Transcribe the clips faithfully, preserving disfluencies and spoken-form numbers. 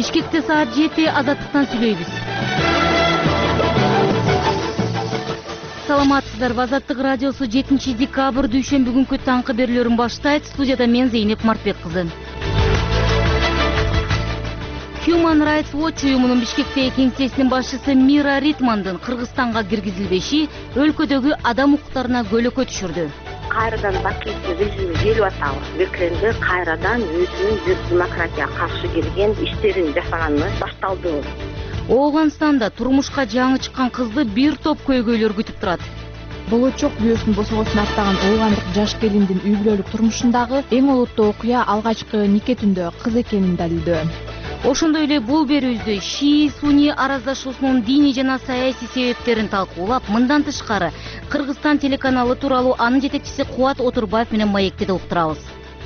Бишкекте саат жети, Азаттыктан сүйлөйбүз. Саламатсыздарбы, Азаттык радиосу жетинчи декабрь дүйшөмбү күнкү таңкы берүүлөрүн баштайт. Студияда мен Зейнеп Мартбек кызы. Human Rights Watch уюмунун Бишкектеги кеңсесинин башчысы Мира Ритмандын Кыргызстанга киргизилбеши өлкөдөгү адам укуктарына көлөкө түшүрдү. Кайрадан Бакиевдин режими келип атабыз. Бекленде кайрадан өзүнүн бир демократияга каршы келген иштерин жасаганы башталды. Ооганстанда турмушка жаңы чыккан кызды бир топ көйгөйлөр күтүп турат. Болочок күйөөсүн босогосун аттаган оогандык жаш келиндин үй бүлөлүк турмушундагы эң олуттуу окуя алгачкы нике түндө кыз экенин далилдөө. Ошондой эле бул берүүбүздө Ши-Суни араздашуусунун диний жана саясий себептерин талкуулап, мындан тышкары Кыргызстан телеканалы тууралуу анын жетекчиси Кубат Отурбаев менен маекти да уктурабыз.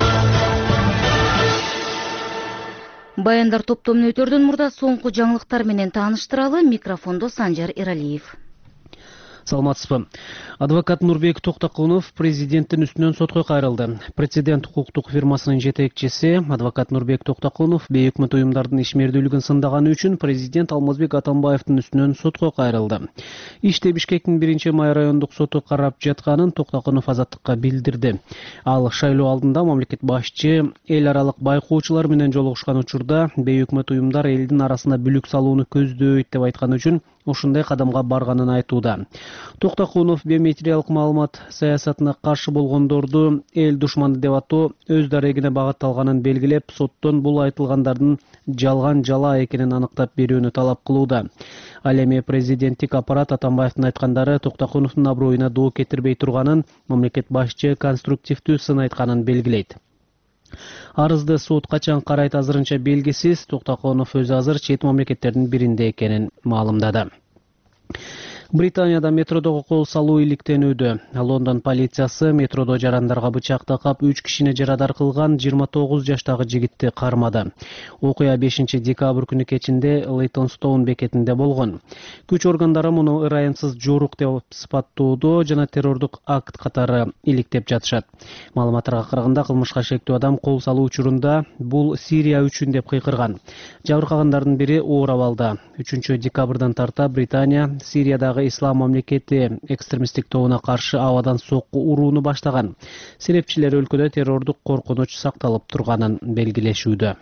Баяндар топтомун өтөрдөн мурда соңку жаңылыктар менен тааныштыралы. Микрофондо Санжар Иралиев. Саламатсызбы. Адвокат Нурбек Токтокунов президенттин үстүнөн сотко кайрылды. Прецедент укуктук фирмасынын жетекчиси адвокат Нурбек Токтокунов бей өкмөт уюмдардын ишмердүүлүгүн сындаганы үчүн президент Алмазбек Атамбаевдин үстүнөн сотко кайрылды. Ишти Бишкектин биринчи май райондук соту карап жатканын Токтокунов Азаттыкка билдирди. Ал шайлоо алдында мамлекет башчы эл аралык байкоочулар менен жолугушкан учурда бей өкмөт уюмдар элдин арасына бүлүк салууну көздөйт деп айткан үчүн ушундай кадамга барганын айтууда. Токтокунов биометриялык маалымат саясатына каршы болгондорду эл душманы деп атоо өз дарегине багытталганын белгилеп, соттон бул айтылгандардын жалган жала экенин аныктап берүүнү талап кылууда. Ал эми президенттик аппарат Атамбаевдин айткандары Токтокуновдун аброюна доо кетирбей турганын, мамлекет башчы конструктивдүү сын айтканын белгилейт. Арызды сот качан карайт азырынча белгисиз. Токтокунов өзү азыр чет мамлекеттердин биринде экенин маалымдады. Британияда метродогу кол салуу иликтенүүдө. Лондон полициясы метродо жарандарга бычак такап үч кишини жарадар кылган жыйырма тогуз жаштагы жигитти кармады. Окуя бешинчи декабрь күнү кечинде Лейтонстоун бекетинде болгон. Күч органдары муну ырайымсыз жорук деп сыпаттоодо жана террордук акт катары иликтеп жатышат. Маалыматтарга караганда кылмышка шектүү адам кол салуу учурунда бул Сирия үчүн деп кыйкырган. Жабыркагандардын бири оор абалда. үчүнчү декабрдан тарта Британия Сириядагы Ислам мамлекети экстремисттик тобуна каршы абадан сокку урууну баштаган. Серепчилер өлкөдө террордук коркунуч сакталып турганын белгилешүүдө.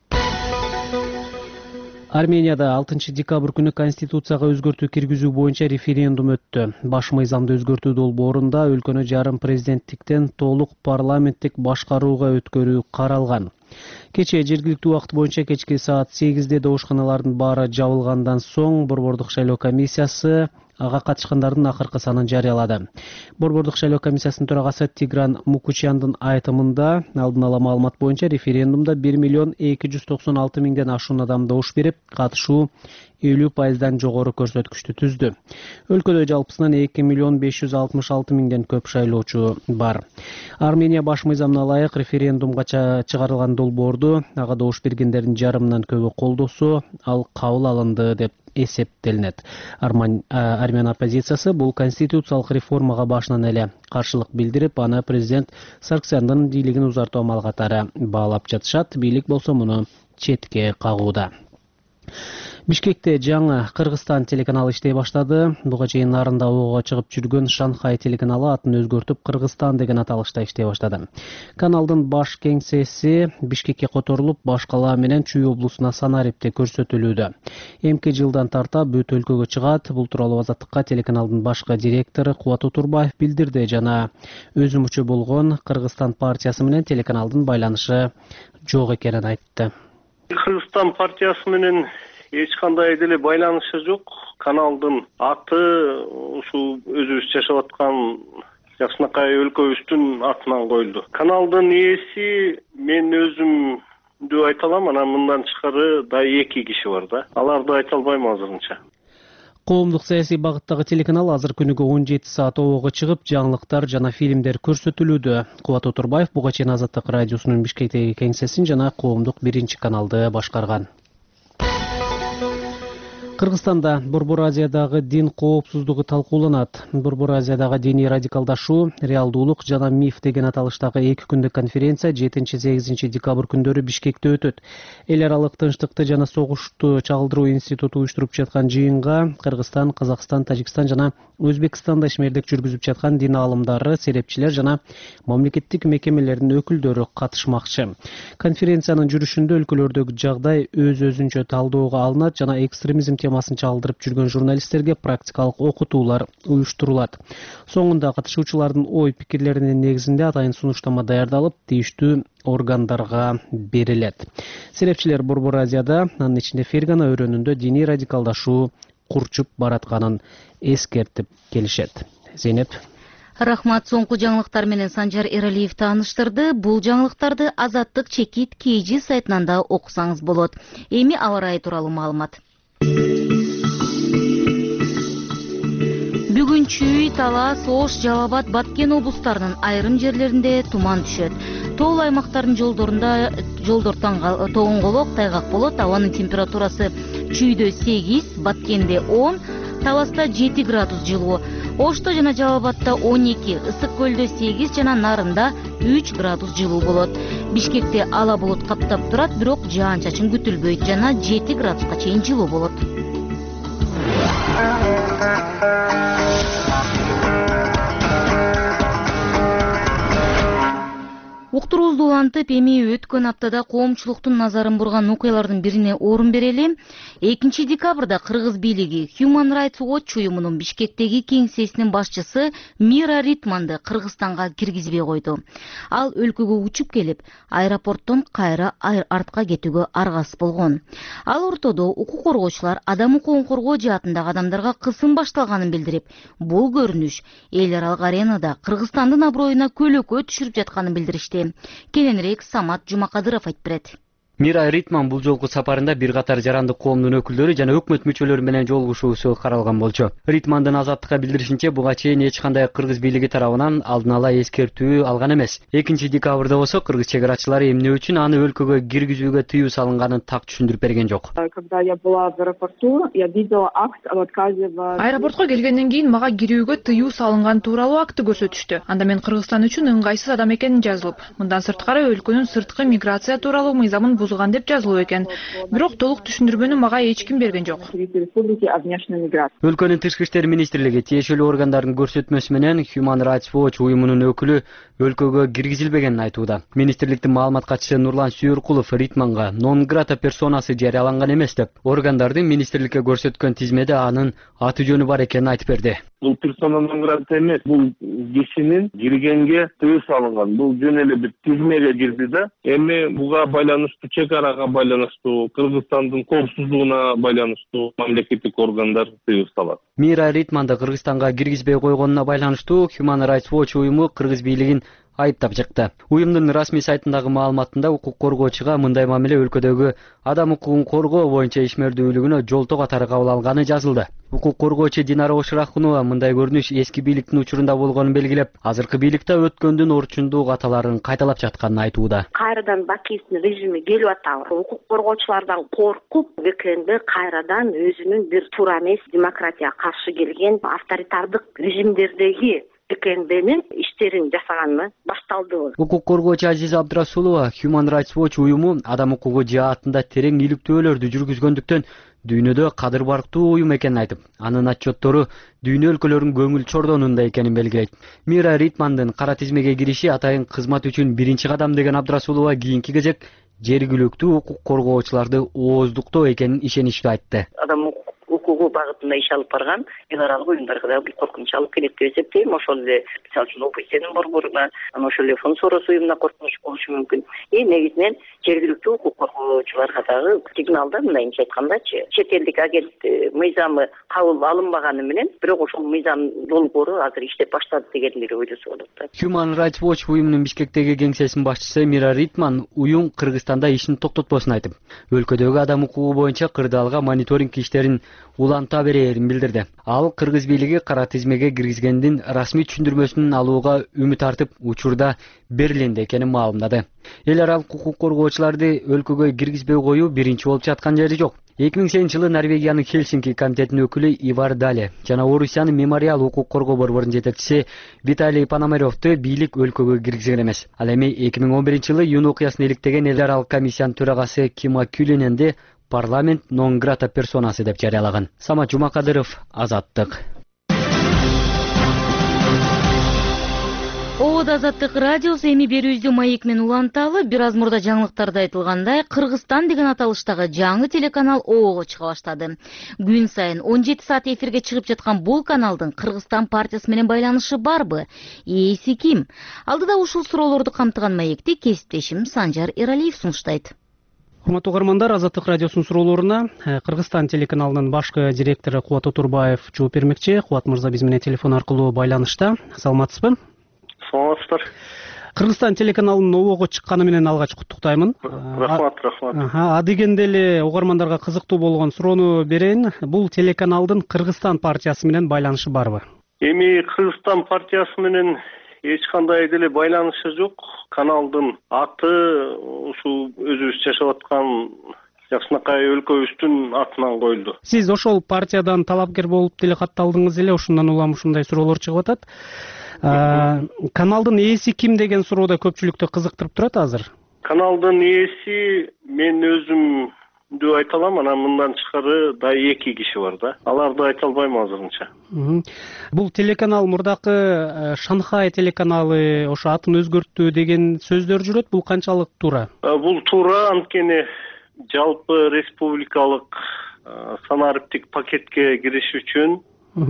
Арменияда алтынчы декабрь күнү конституцияга өзгөртүү киргизүү боюнча референдум өттү. Баш мыйзамды өзгөртүү долбоорунда өлкөнү жарым президенттиктен толук парламенттик башкарууга өткөрүү каралган. Кечээ жергиликтүү убакыт боюнча кечки саат сегизде добушканалардын баары жабылгандан соң Борбордук шайлоо комиссиясы ага катышкандардын акыркы санын жарыялады. Борбордук шайлоо комиссиясынын төрагасы Тигран Мукучяндын айтымында алдын ала маалымат боюнча референдумда бир миллион эки жүз токсон алты миңден ашуун адам добуш берип, катышуу элүү пайыздан жогору көрсөткүчтү түздү. Өлкөдө жалпысынан эки миллион беш жүз алтымыш алты миңден көп шайлоочу бар. Армения баш мыйзамына ылайык референдумга чыгарылган долбоорду ага добуш бергендердин жарымынан көбү колдосо, ал кабыл алынды деп эсептелинет. Армян оппозициясы бул конституциялык реформага башынан эле каршылык билдирип, аны президент Сарксяндын бийлигин узартуу амал катары баалап жатышат. Бийлик болсо муну четке кагууда. Бишкекте жаңы Кыргызстан телеканалы иштей баштады. Буга чейин нарында ого чыгып жүргөн Шанхай телеканалы атын өзгөртүп Кыргызстан деген аталышта иштей баштады. Каналдын баш кеңсеси Бишкекке которулуп, баш кала менен Чүй облусуна Санарипте көрсөтүлүүдө. Эмки жылдан тарта бүт өлкөгө чыгат. Бул тууралуу Азаттыкка телеканалдын башкы директору Кубат Отурбаев билдирди жана өзү мүчө болгон Кыргызстан партиясы менен телеканалдын байланышы жок экенин айтты. Кыргызстан партиясы менен эч кандай деле байланышы жок. Каналдын аты ушул өзүбүз жашап аткан жакшынакай өлкөбүздүн атынан коюлду. Каналдын ээси мен өзүмдү айта алам, анан мындан тышкары да эки киши бар да. Аларды айта албайм азырынча. Коомдук саясий багыттагы телеканал азыр күнүгө он жети саат ого чыгып, жаңылыктар жана фильмдер көрсөтүлүүдө. Кубат Отурбаев буга чейин Азаттык радиосунун Бишкектеги кеңсесин жана коомдук биринчи каналды башкарган. Кыргызстанда Борбор Азиядагы дин коопсуздугу талкууланат. Борбор Азиядагы диний радикалдашуу, реалдуулук жана миф деген аталыштагы эки күндүк конференция жетинчи-сегизинчи декабрь күндөрү Бишкекте өтөт. Эл аралык тынчтыкты жана согушту чагылдыруу институту уюштуруп жаткан жыйынга Кыргызстан, Казакстан, Тажикстан жана Өзбекстанда ишмердик жүргүзүп жаткан дин аалымдары, серепчилер жана мамлекеттик мекемелердин өкүлдөрү катышмакчы. Конференциянын жүрүшүндө өлкөлөрдөгү жагдай өз-өзүнчө талдөөгө алынат жана экстремизм темасын чагылдырып жүргөн журналисттерге практикалык окутуулар уюштурулат. Соңунда катышуучулардын ой пикирлеринин негизинде атайын сунуштама даярдалып, тийиштүү органдарга берилет. Серепчилер Борбор Азияда, анын ичинде Фергана өрөөнүндө диний радикалдашуу курчуп баратканын эскертип келишет. Зейнеп. Рахмат. Соңку жаңылыктар менен Санжар Эралиев тааныштырды. Бул жаңылыктарды Азаттык чекит кей жи сайтынан да окусаңыз болот. Эми аба ырайы тууралуу маалымат. Бүгүн Чүй, Талас, Ош, Жалал Абад, Баткен облустарынын айрым жерлеринде туман түшөт. Тоол аймактардын жолдорунда жолдор тоңголок, тайгак болот. Абанын температурасы Чүйдө сегиз, Баткенде он, Таласта жети градус жылуу. Ошто жана Жалал Абадта он эки, Ысык көлдө сегиз жана Нарында үч градус жылуу болот. Бишкекте ала булут каптап турат, бирок жаан-чачын күтүлбөйт жана жети градуска чейин жылуу болот. Уктуруубузду улантып, эми өткөн аптада коомчулуктун назарын бурган окуялардын бирине орун берели. экинчи декабрда Кыргыз бийлиги Human Rights Watch уюмунун Бишкектеги кеңсесинин башчысы Мира Ритманды Кыргызстанга киргизбей койду. Ал өлкөгө учуп келип, аэропорттон кайра артка кетүүгө аргасыз болгон. Ал ортодо укук коргоочулар адам укугун коргоо жаатындагы адамдарга кысым башталганын билдирип, бул көрүнүш эл аралык аренада Кыргызстандын аброюна көлөкө түшүрүп жатканын билдиришти. Кененирээк Самат Жумакадыров айтып берет. Мира Ритман бул жолку сапарында бир катар жарандык коомдун өкүлдөрү жана өкмөт мүчөлөрү менен жолугушуусу каралган болчу. Ритмандын Азаттыкка билдиришинче, буга чейин эч кандай Кыргыз бийлиги тарабынан алдын ала эскертүү алган эмес. экинчи декабрда болсо Кыргыз чек арачылары эмне үчүн аны өлкөгө киргизүүгө тыюу салынганын так түшүндүрүп берген жок. Когда я была в аэропорту, я видела акт об отказе в... Аэропортко келгенден кийин мага кирүүгө тыюу салынган тууралуу акты көрсөтүштү. Анда мен Кыргызстан үчүн ыңгайсыз адам экенин жазылып, мындан сырткары өлкөнүн сырткы миграция тууралуу мыйзамын бузган деп жазылуу экен. Бирок толук түшүндүрмөнү мага эч ким берген жок. Өлкөнүн тышкы иштер министрлиги тиешелүү органдардын көрсөтмөсү менен Human Rights Watch уюмунун өкүлү өлкөгө киргизилбегенин айтууда. Министрликтин маалымат катчысы Нурлан Сүйөркулов Ритманга non grata персонасы жарыяланган эмес деп, органдардын министрликке көрсөткөн тизмеде анын аты жөнү бар экенин айтып берди. Бул персона non grata эмес, бул кишинин киргенге тыюу салынган. Бул жөн эле бир тизмеге кирди да. Эми буга байланыштуу, чек арага байланыштуу, Кыргызстандын коопсуздугуна байланыштуу мамлекеттик органдар тыюу салат. Мира Ритманды Кыргызстанга киргизбей койгонуна байланыштуу Human Rights Watch уюму Кыргыз бийлигин айыптап чыкты. Уюмдун расмий сайтындагы маалыматында укук коргоочуга мындай мамиле өлкөдөгү адам укугун коргоо боюнча ишмердүүлүгүнө жолтоо катары кабыл алганы жазылды. Укук коргоочу Динара Оширахунова мындай көрүнүш эски бийликтин учурунда болгонун белгилеп, азыркы бийликте өткөндүн орчундуу каталарын кайталап жатканын айтууда. Кайрадан Бакиевдин режими келип атабы. Укук коргоочулардан коркуп, бекенди кайрадан өзүнүн бир туура эмес демократияга каршы келген авторитардык режимдердеги экенденин иштерин жасаганына башталды. Укук коргоочу Азиза Абдрасулова Human Rights Watch уюму адам укугу жаатында терең иликтөөлөрдү жүргүзгөндүктөн дүйнөдө кадыр барктуу уюм экенин айтып, анын отчеттору дүйнө өлкөлөрүнүн көңүл чордонунда экенин белгилейт. Мира Ритмандын кара тизмеге кириши атайын кызмат үчүн биринчи кадам деген Абдрасулова кийинки кезек жергиликтүү укук коргоочуларды ооздуктоо экенин ишеничтүү айтты. Адам укугу багытында иш алып барган эл аралык уюмдарга да бир коркунуч алып келет деп эсептейм. Ошол эле мисалы үчүн ОБСЕнин борборуна, анан ошол эле Фонд Сорос уюмуна коркунуч болушу мүмкүн. И негизинен жергиликтүү укук коргоочуларга дагы сигналда, мындайынча айткандачы, чет элдик агент мыйзамы кабыл алынбаганы менен, бирок ошол мыйзам долбоору азыр иштеп баштады дегендери ойлосо болот да. Human Rights Watch уюмунун Бишкектеги кеңсесинин башчысы Мира Ритман уюм Кыргызстанда ишин токтотпосун айтып, өлкөдөгү адам укугу боюнча кырдаалга мониторинг иштерин уланта берерин билдирди. Ал Кыргыз бийлиги кара тизмеге киргизгендин расмий түшүндүрмөсүн алууга үмүт артып, учурда Берлинде экенин маалымдады. Эл аралык укук коргоочуларды өлкөгө киргизбей коюу биринчи болуп жаткан жери жок. эки миң сегизинчи жылы Норвегиянын Хельсинки комитетинин өкүлү Ивар Дале жана Орусиянын Мемориал укук коргоо борборунун жетекчиси Виталий Пономаревду бийлик өлкөгө киргизген эмес. Ал эми эки миң он биринчи жылы июнь окуясын иликтеген эл аралык комиссиянын төрагасы Кима Кюлененди парламент нон грата персонасы деп жарыялаган. Самат Жумакадыров, Азаттык. Обод Азаттык радиосу эми берүүбүздү маек менен уланталы. Бир аз мурда жаңылыктарда айтылгандай, Кыргызстан деген аталыштагы жаңы телеканал Оого чыга баштады. Күн сайын он жети саат эфирге чыгып жаткан бул каналдын Кыргызстан партиясы менен байланышы барбы? Ээси ким? Алдыда ушул суроолорду камтыган маекти кесиптешим Санжар Эралиев сунуштайт. Урматтуу угармандар, Азаттык радиосунун суроолоруна Кыргызстан телеканалынын башкы директору Кубат Отурбаев жооп бермекчи. Кубат мырза биз менен телефон аркылуу байланышта. Саламатсызбы? Саламатсыздар. Кыргызстан телеканалынын Оого чыкканы менен алгач куттуктаймын. Рахмат, рахмат. Адегенде эле угармандарга кызыктуу болгон суроону берейин. Бул телеканалдын Кыргызстан партиясы менен байланышы барбы? Эми Кыргызстан партиясы менен эч кандай деле байланышы жок. Каналдын аты ушул өзүбүз жашап аткан жакшынакай өлкөбүздүн атынан коюлду. Сиз ошол партиядан талапкер болуп деле катталдыңыз эле, ошондон улам ушундай суроолор чыгып атат. Каналдын ээси ким деген суроо да көпчүлүктү кызыктырып турат азыр. Каналдын ээси мен өзүмдү айта алам, анан мындан тышкары да эки киши бар да. Аларды айта албайм азырынча. Бул телеканал мурдакы Шанхай телеканалы ошо атын өзгөрттү деген сөздөр жүрөт. Бул канчалык туура? Бул туура, анткени жалпы республикалык санариптик пакетке кириш үчүн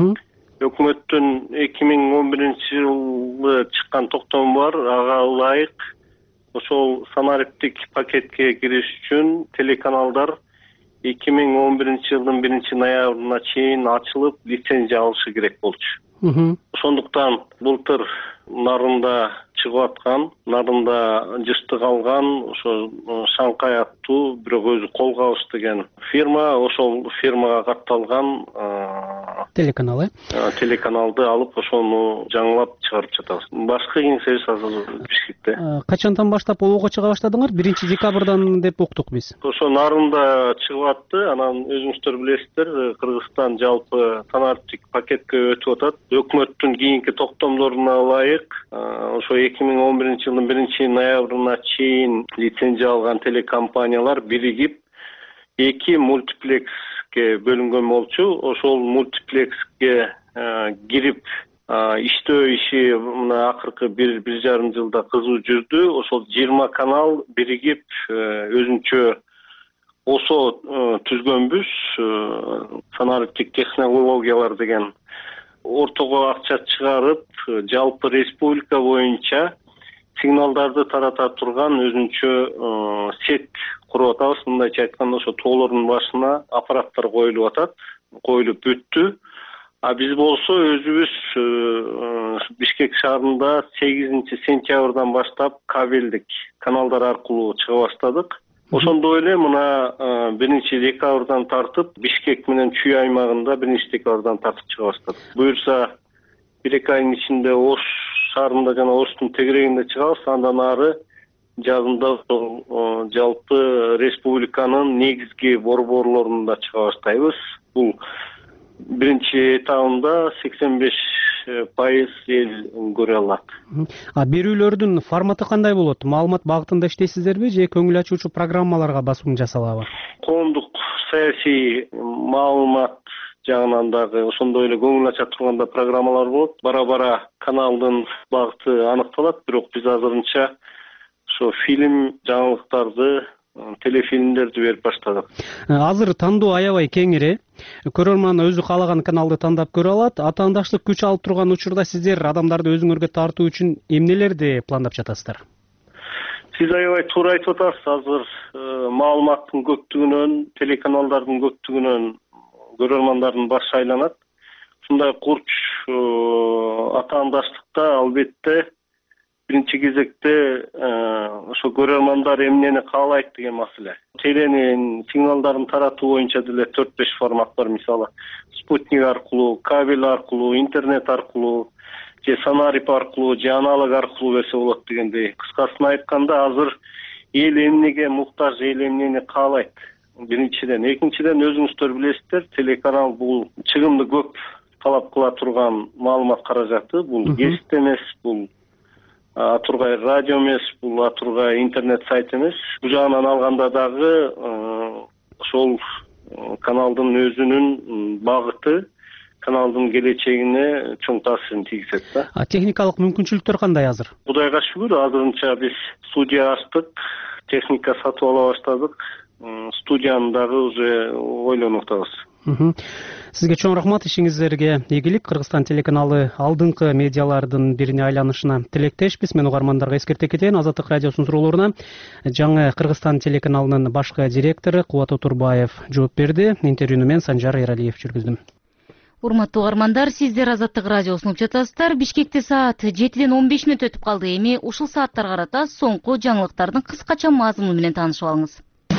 өкмөттүн эки миң он биринчи жылы чыккан токтому бар. Ага ылайык ошол санариптик пакетке кириш үчүн телеканалдар эки миң он биринчи жылдын биринчи ноябрына чейин ачылып лицензия алышы керек болчу. Ошондуктан былтыр нарында чыгып аткан, нарында жыштык алган ошо Шанхай аттуу бирок өзү кол кабыш деген фирма, ошол фирмага катталган телеканал э? Телеканалды алып ошону жаңылап чыгарып жатабыз. Башкы кеңсебиз азыр Бишкекте. Качандан баштап Оого чыга баштадыңар? биринчи декабрдан деп уктук биз. Ошо нарында чыгып атты. Анан өзүңүздөр билесиздер, Кыргызстан жалпы санариптик пакетке өтүп атат. Өкмөттүн кийинки токтомдоруна ылайык ошо эки миң он биринчи жылдын биринчи ноябрына чейин лицензия алган телекомпаниялар биригип эки мультиплекске бөлүнгөн болчу. Ошол мультиплекске кирип иштөө иши мына акыркы бир бир жарым жылда кызуу жүрдү. Ошол жыйырма канал биригип өзүнчө осо түзгөнбүз. Санариптик технологиялар деген ортого акча чыгарып, жалпы республика боюнча сигналдарды тарата турган өзүнчө сет куруп атабыз. Мындайча айтканда, ошо тоолордун башына аппараттар коюлуп атат, коюлуп бүттү. А биз болсо өзүбүз Бишкек шаарында сегизинчи сентябрдан баштап кабелдик каналдар аркылуу чыга баштадык. Ошондой эле мына биринчи декабрдан тартып Бишкек менен Чүй аймагында биринчи декабрдан тартып чыга баштадык. Буюрса бир эки айдын ичинде Ош шаарында жана Оштун тегерегинде чыгабыз. Андан ары жазында жалпы республиканын негизги борборлорунда чыга баштайбыз. Бул биринчи этабында сексен беш пайыз эл көрө алат. А берүүлөрдүн форматы кандай болот? Маалымат багытында иштейсиздерби же көңүл ачуучу программаларга басым жасалабы? Коомдук саясий маалымат жагынан дагы ошондой эле көңүл ача турганда программалар болот. Бара-бара каналдын багыты аныкталат, бирок биз азырынча ошо фильм, жаңылыктарды, телефильмдерди берип баштадык. Азыр тандоо аябай кеңири. Көрөрман өзү каалаган каналды тандап көрө алат. Атаандаштык күч алып турган учурда сиздер адамдарды өзүңөргө тартуу үчүн эмнелерди пландап жатасыздар? Сиз аябай туура айтып атасыз. Азыр маалыматтын көптүгүнөн, телеканалдардын көптүгүнөн көрөрмандардын башы айланат. Ушундай курч атаандаштыкта албетте биринчи кезекте ошо көрөрмандар эмнени каалайт деген маселе. Теленин сигналдарын таратуу боюнча деле төрт беш формат бар. Мисалы, спутник аркылуу, кабель аркылуу, интернет аркылуу, же санарип аркылуу, же аналог аркылуу берсе болот дегендей. Кыскасын айтканда, азыр эл эмнеге муктаж, эл эмнени каалайт. биринчиден. Экинчиден, өзүңүздөр билесиздер, телеканал бул чыгымды көп талап кыла турган маалымат каражаты. Бул гезит эмес, бул атургай радио эмес, бул атургай интернет сайт эмес. Бул жагынан алганда дагы ошол каналдын өзүнүн багыты каналдын келечегине чоң таасирин тийгизет да. А техникалык мүмкүнчүлүктөр кандай азыр? Кудайга шүгүр, азырынча биз студия ачтык, техника сатып ала баштадык. Студияны дагы уже ойлонуп атабыз. Сизге чоң рахмат, ишиңиздерге ийгилик. Кыргызстан телеканалы алдыңкы медиалардын бирине айланышына тилектешпиз. Мен угармандарга эскерте кетейин, Азаттык радиосунун суроолоруна жаңы Кыргызстан телеканалынын башкы директору Кубат Отурбаев жооп берди. Интервьюну мен Санжар Эралиев жүргүздүм. Урматтуу угармандар, сиздер Азаттык радиосун угуп жатасыздар. Бишкекте саат жетиден он беш мүнөт өтүп калды. Эми ушул сааттарга карата соңку жаңылыктардын кыскача мазмуну менен таанышып алыңыз.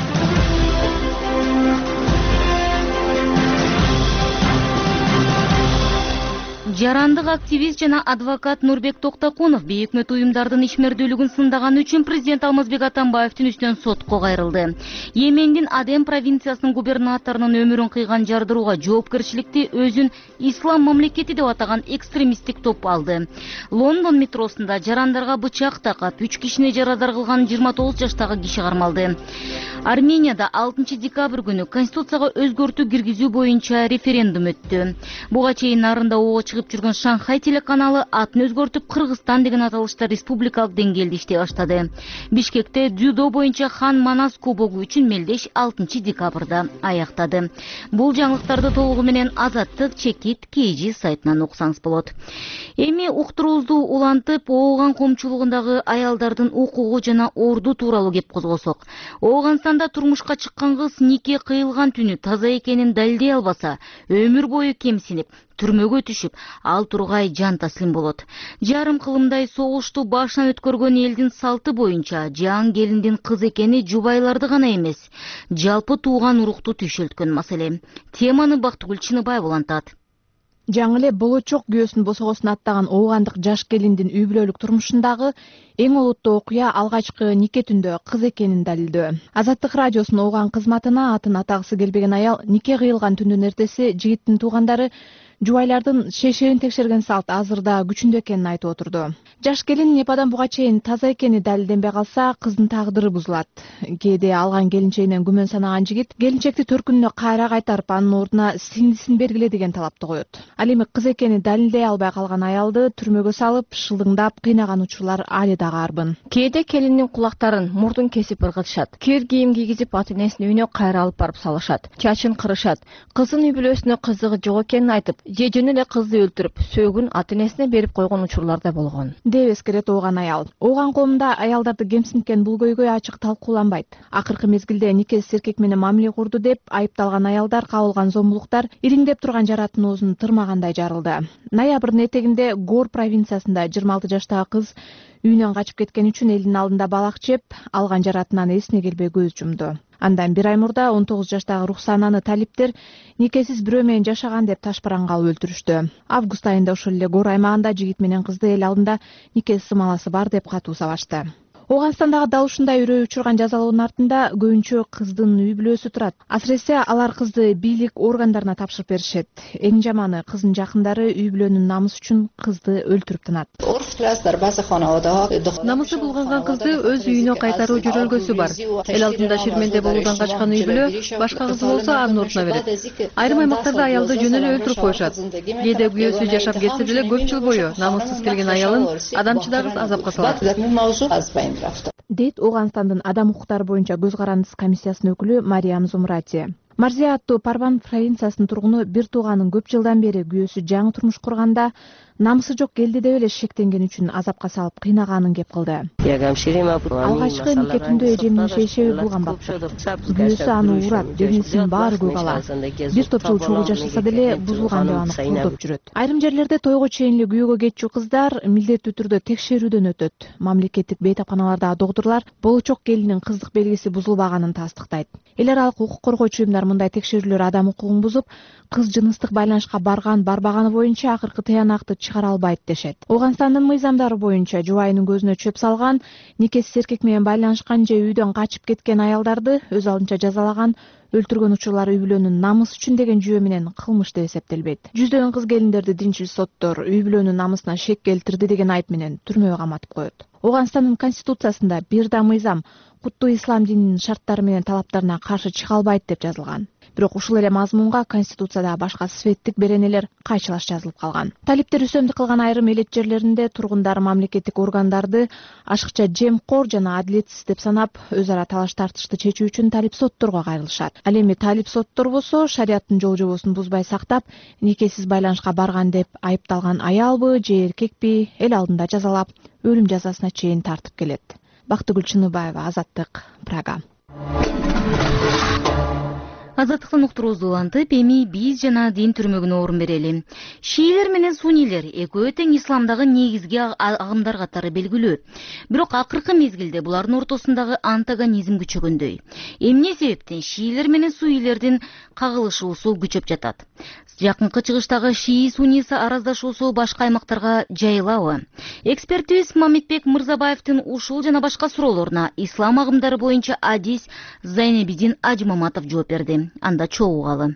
Жарандык активист жана адвокат Нурбек Токтокунов бейөкмөт уюмдардын ишмердүүлүгүн сындаганы үчүн президент Алмазбек Атамбаевдин үстүнөн сотко кайрылды. Йемендин Аден провинциясынын губернаторунун өмүрүн кыйган жардырууга жоопкерчиликти өзүн ислам мамлекети деп атаган экстремисттик топ алды. Лондон метросунда жарандарга бычак такап, үч кишини жарадар кылган жыйырма тогуз жаштагы киши кармалды. Арменияда алтынчы декабрь күнү конституцияга өзгөртүү киргизүү боюнча референдум өттү. Буга чейин нарында ого чыгып жүргөн Шанхай телеканалы атын өзгөртүп Кыргызстан деген аталышта республикалык деңгээлде иштей баштады. Бишкекте дзюдо боюнча Хан Манас кубогу үчүн мелдеш алтынчы декабрда аяктады. Бул жаңылыктарды толугу менен Азаттык чекит кей жи сайтынан окусаңыз болот. Эми уктуруубузду улантып, ооган коомчулугундагы аялдардын укугу жана орду тууралуу кеп козгосок. Ооганстанда турмушка чыккан кыз нике кыйылган түнү таза экенин далилдей албаса, өмүр бою кемсинип, түрмөгө түшүп, ал тургай жан таслим болот. Жарым кылымдай согушту башынан өткөргөн элдин салты боюнча жан келиндин кыз экени жубайларды гана эмес, жалпы тууган урукту түйшөлткөн маселе. Теманы Бактыгүл Чыныбаева улантат. Жаңы эле болочок күйөөсүн босогосуна аттаган оогандык жаш келиндин үй бүлөлүк турмушундагы эң олуттуу окуя алгачкы нике түндө кыз экенин далилдөө. Азаттык радиосунун ооган кызматына атын атагысы келбеген аял нике кыйылган түндүн эртеси жигиттин туугандары жубайлардын шешегин текшерген салт азырда күчүндө экенин айтып отурду. Жаш келин непадан буга чейин таза экени далилденбей калса, кыздын тагдыры бузулат. Кээде алган келинчегинен күмөн санаган жигит келинчекти төркүнүнө кайра кайтарып, анын ордуна сиңдисин бергиле деген талапты коет. Ал эми кыз экени далилдей албай калган аялды түрмөгө салып, шылдыңдап кыйнаган учурлар али дагы арбын. Кээде келиндин кулактарын, мурдун кесип ыргытышат. Кир кийим кийгизип ата энесинин үйүнө кайра алып барып салышат. Чачын кырышат. Кыздын үй бүлөсүнө кызыгы жок экенин айтып, же жөн эле кызды өлтүрүп, сөөгүн ата энесине берип койгон учурлар да болгон. Деп эскерет ооган аял. Ооган коомунда аялдарды кемсинткен бул көйгөй ачык талкууланбайт. Акыркы мезгилде никесиз эркек менен мамиле курду деп айыпталган аялдар кабылган зомбулуктар ириңдеп турган жараттын оозун тырмагандай жарылды. Ноябрдын этегинде Гор провинциясында жыйырма алты жаштагы кыз үйүнөн качып кеткен үчүн элдин алдында балак жеп, алган жаратынан эсине келбей көз жумду. Андан бир ай мурда он тогуз жаштагы Рухсананы талиптер никесиз бирөө менен жашаган деп ташбаранга алып өлтүрүштү. Август айында ошол эле Гор аймагында жигит менен кызды эл алдында нике сымаласы бар деп катуу сабашты. Ооганстандагы дал ушундай үрөй учурган жазалоонун артында көбүнчө кыздын үй бүлөсү турат. Асыресе алар кызды бийлик органдарына тапшырып беришет. Эң жаманы кыздын жакындары үй бүлөнүн намысы үчүн кызды өлтүрүп тынат. Намысы булганган кызды өз үйүнө кайтаруу жөрөлгөсү бар. Эл алдында ширменде болуудан качкан үй бүлө башка кыз болсо анын ордуна берет. Айрым аймактарда аялды жөн эле өлтүрүп коюшат. Кээде күйөөсү жашап кетсе деле көп жыл бою намыссыз келген аялын адамчыдагыс азапка салат. Дейт Ооганстандын адам укуктары боюнча көз карандысы комиссиясынын өкүлү Мариям Зумрати. Марзия аттуу Парван провинциясынын тургуну бир тууганын көп жылдан бери күйөөсү жаңы турмуш курганда намысы жок келди деп эле шектенген үчүн азапка салып кыйнаганын кеп кылды. Алгачкы нике түндө эжемдин шейшеби булган баптык. Күйөөсү аны урат, денесинин баары көк ала. Бир топ жыл чогуу жашаса деле бузулган деп аны колдоп жүрөт. Айрым жерлерде тойго чейин эле күйөөгө кетчү кыздар милдеттүү түрдө текшерүүдөн өтөт. Мамлекеттик бейтапканалардагы доктурлар болочок келиндин кыздык белгиси бузулбаганын тастыктайт. Эл аралык укук коргоочу уюмдар мындай текшерүүлөр адам укугун бузуп, кыз жыныстык байланышка барган барбаганы боюнча акыркы тыянакты чыгара албайт дешет. Ооганстандын мыйзамдары боюнча жубайынын көзүнө чөп салган, никеси эркек менен байланышкан же үйдөн качып кеткен аялдарды өз алдынча жазалаган, өлтүргөн учурлар үй бүлөнүн намысы үчүн деген жүйө менен кылмыш деп эсептелбейт. Жүздөгөн кыз келиндерди динчил соттор үй бүлөнүн намысына шек келтирди деген айып менен түрмөгө каматып коет. Ооганстандын конституциясында бир да мыйзам куттуу ислам дининин шарттары менен талаптарына каршы чыга албайт деп жазылган. Бирок ушул эле мазмунга конституцияда башка светтик беренелер кайчылаш жазылып калган. Талиптер үсөмдүк кылган айрым элет жерлеринде тургундар мамлекеттик органдарды ашыкча жемкор жана адилетсиз деп санап, өз ара талаш тартышты чечүү үчүн талип сотторго кайрылышат. Ал эми талип соттор болсо шариаттын жол жобосун бузбай сактап, никесиз байланышка барган деп айыпталган аялбы же эркекпи эл алдында жазалап, өлүм жазасына чейин тартып келет. Бактыгүл Чыныбаева, Азаттык, Прага. Азаттыктын уктуруусу улантып, эми биз жана дин түрмөгүнө орун берели. Шиилер менен сунилер экөө тең исламдагы негизги агымдар катары белгилүү. Бирок акыркы мезгилде булардын ортосундагы антагонизм күчөгөндөй. Эмне себептен шиилер менен сунилердин кагылышуусу күчөп жатат? Жакынкы чыгыштагы шии-суни араздашуусу башка аймактарга жайылабы? Экспертибиз Мамитбек Мырзабаевдин ушул жана башка суроолоруна ислам агымдары боюнча адис Зайнабидин Ажимаматов жооп берди. Анда чогуу угалы.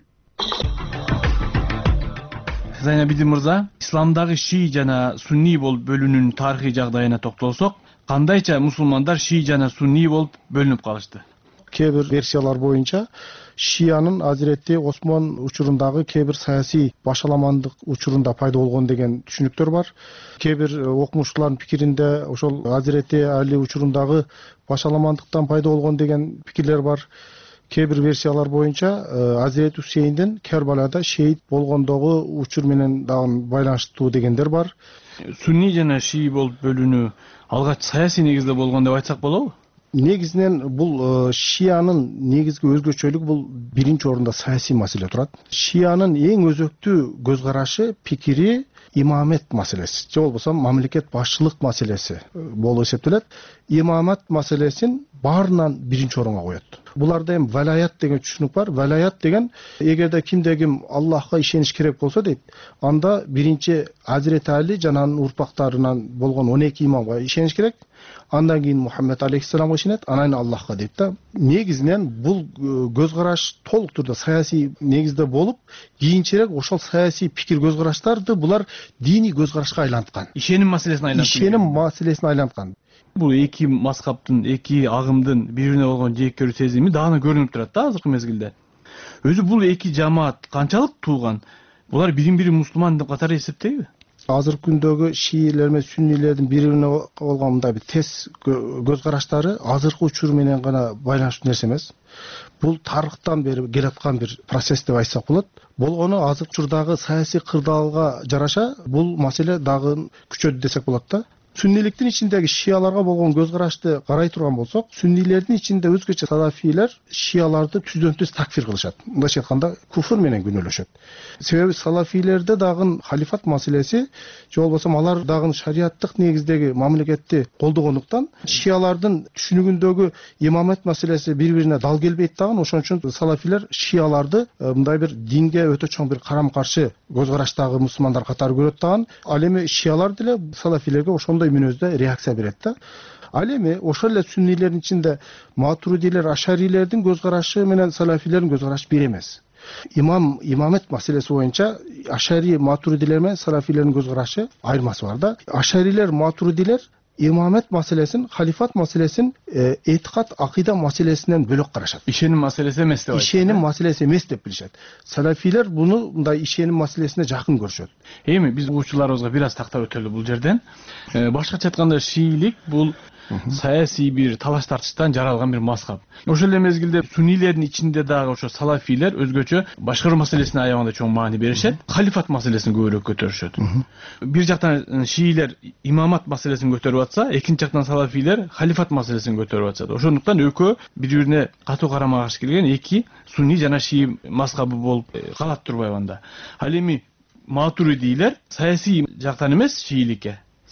Зайнабидин мырза, исламдагы шии жана сунни болуп бөлүнүүнүн тарыхый жагдайына токтолсок, кандайча мусулмандар шии жана сунни болуп бөлүнүп калышты? Кээ бир версиялар боюнча шиянын Азирети Осмон учурундагы кээ бир саясий башаламандык учурунда пайда болгон деген түшүнүктөр бар. Кээ бир окумуштуулардын пикиринде ошол Азирети Али учурундагы башаламандыктан пайда болгон деген пикирлер бар. Кээ бир версиялар боюнча Азирет Хусейндин Кербалада шейит болгондогу учур менен дагы байланыштуу дегендер бар. Сунни жана шии болуп бөлүнүү алгач саясий негизде болгон деп айтсак болобу? Негизинен бул шиянын негизги өзгөчөлүгү бул биринчи орунда саясий маселе турат. Шиянын эң өзөктүү көз карашы, пикири имамет маселеси, же болбосо мамлекет башчылык маселеси болуп эсептелет. Имамат маселесин баарынан биринчи орунга коет. Буларда эми валаят деген түшүнүк бар. Валаят деген эгерде кимде ким Аллахка ишениш керек болсо дейт, анда биринчи Азирет Али жана анын урпактарынан болгон он эки имамга ишениш керек. Андан кийин Мухаммед алейхиссаламга ишенет, анан Аллахка дейт да. Негизинен бул көз караш толук турда саясий негизде болуп, кийинчерээк ошол саясий пикир көз караштарды булар диний көз карашка айланткан. Ишеним маселесине айланткан. Ишеним маселесине айланткан. Бул эки мазхабтын, эки агымдын бири-бирине болгон жээккөрүү сезими дагы көрүнүп турат да азыркы мезгилде. Өзү бул эки жамаат канчалык тууган? Булар бирин-бири мусулман деп катары эсептейби? Азыркы күндөгү шиилер менен сүннилердин бири-бирине болгон мындай бир тез көз караштары азыркы учур менен гана байланыштуу нерсе эмес. Бул тарыхтан бери келаткан бир процесс деп айтсак болот. Болгону азыркы учурдагы саясий кырдаалга жараша бул маселе дагы күчөдү десек болот да. Сүнниликтин ичиндеги шияларга болгон көз карашты карай турган болсок, сүннилердин ичинде өзгөчө салафийлер шияларды түздөн түз такфир кылышат. Мындайча айтканда куфр менен күнөөлөшөт. Себеби салафийлерде дагы халифат маселеси, же болбосо алар дагы шариаттык негиздеги мамлекетти колдогондуктан шиялардын түшүнүгүндөгү имамет маселеси бири-бирине дал келбейт дагы. Ошон үчүн салафийлер шияларды мындай бир динге өтө чоң бир карама каршы көз караштагы мусулмандар катары көрөт дагы. Ал эми шиялар деле салафийлерге ошондой мүнөздө реакция берет да. Ал эми ошол эле сүннилердин ичинде матуридилер, ашарилердин көз карашы менен салафилердин көз карашы бир эмес. Имам имамет маселеси боюнча ашари матуридилер менен салафилердин көз карашы айырмасы бар да. Ашарилер, матуридилер имамет маселесин, халифат маселесин этикат, акыйда маселесинен бөлөк карашат. Ишеним маселеси эмес деп айтат. Ишеним маселеси эмес деп билишет. Салафилер буну мындай ишеним маселесине жакын көрүшөт. Эми биз угуучуларыбызга бир аз тактап өтөлү бул жерден. Башкача айтканда шиилик бул саясий бир талаш тартыштан жаралган бир мазхаб. Ошол эле мезгилде суннилердин ичинде дагы ошо салафилер өзгөчө башкаруу маселесине аябаганда чоң маани беришет, халифат маселесин көбүрөөк көтөрүшөт. Бир жактан шиилер имамат маселесин көтөрүп атса, экинчи жактан салафилер халифат маселесин көтөрүп атышат. Ошондуктан экөө бири-бирине катуу карама каршы келген эки сунни жана шии мазхабы болуп калат турбайбы анда. Ал эми матуридилер саясий жактан эмес шииликке,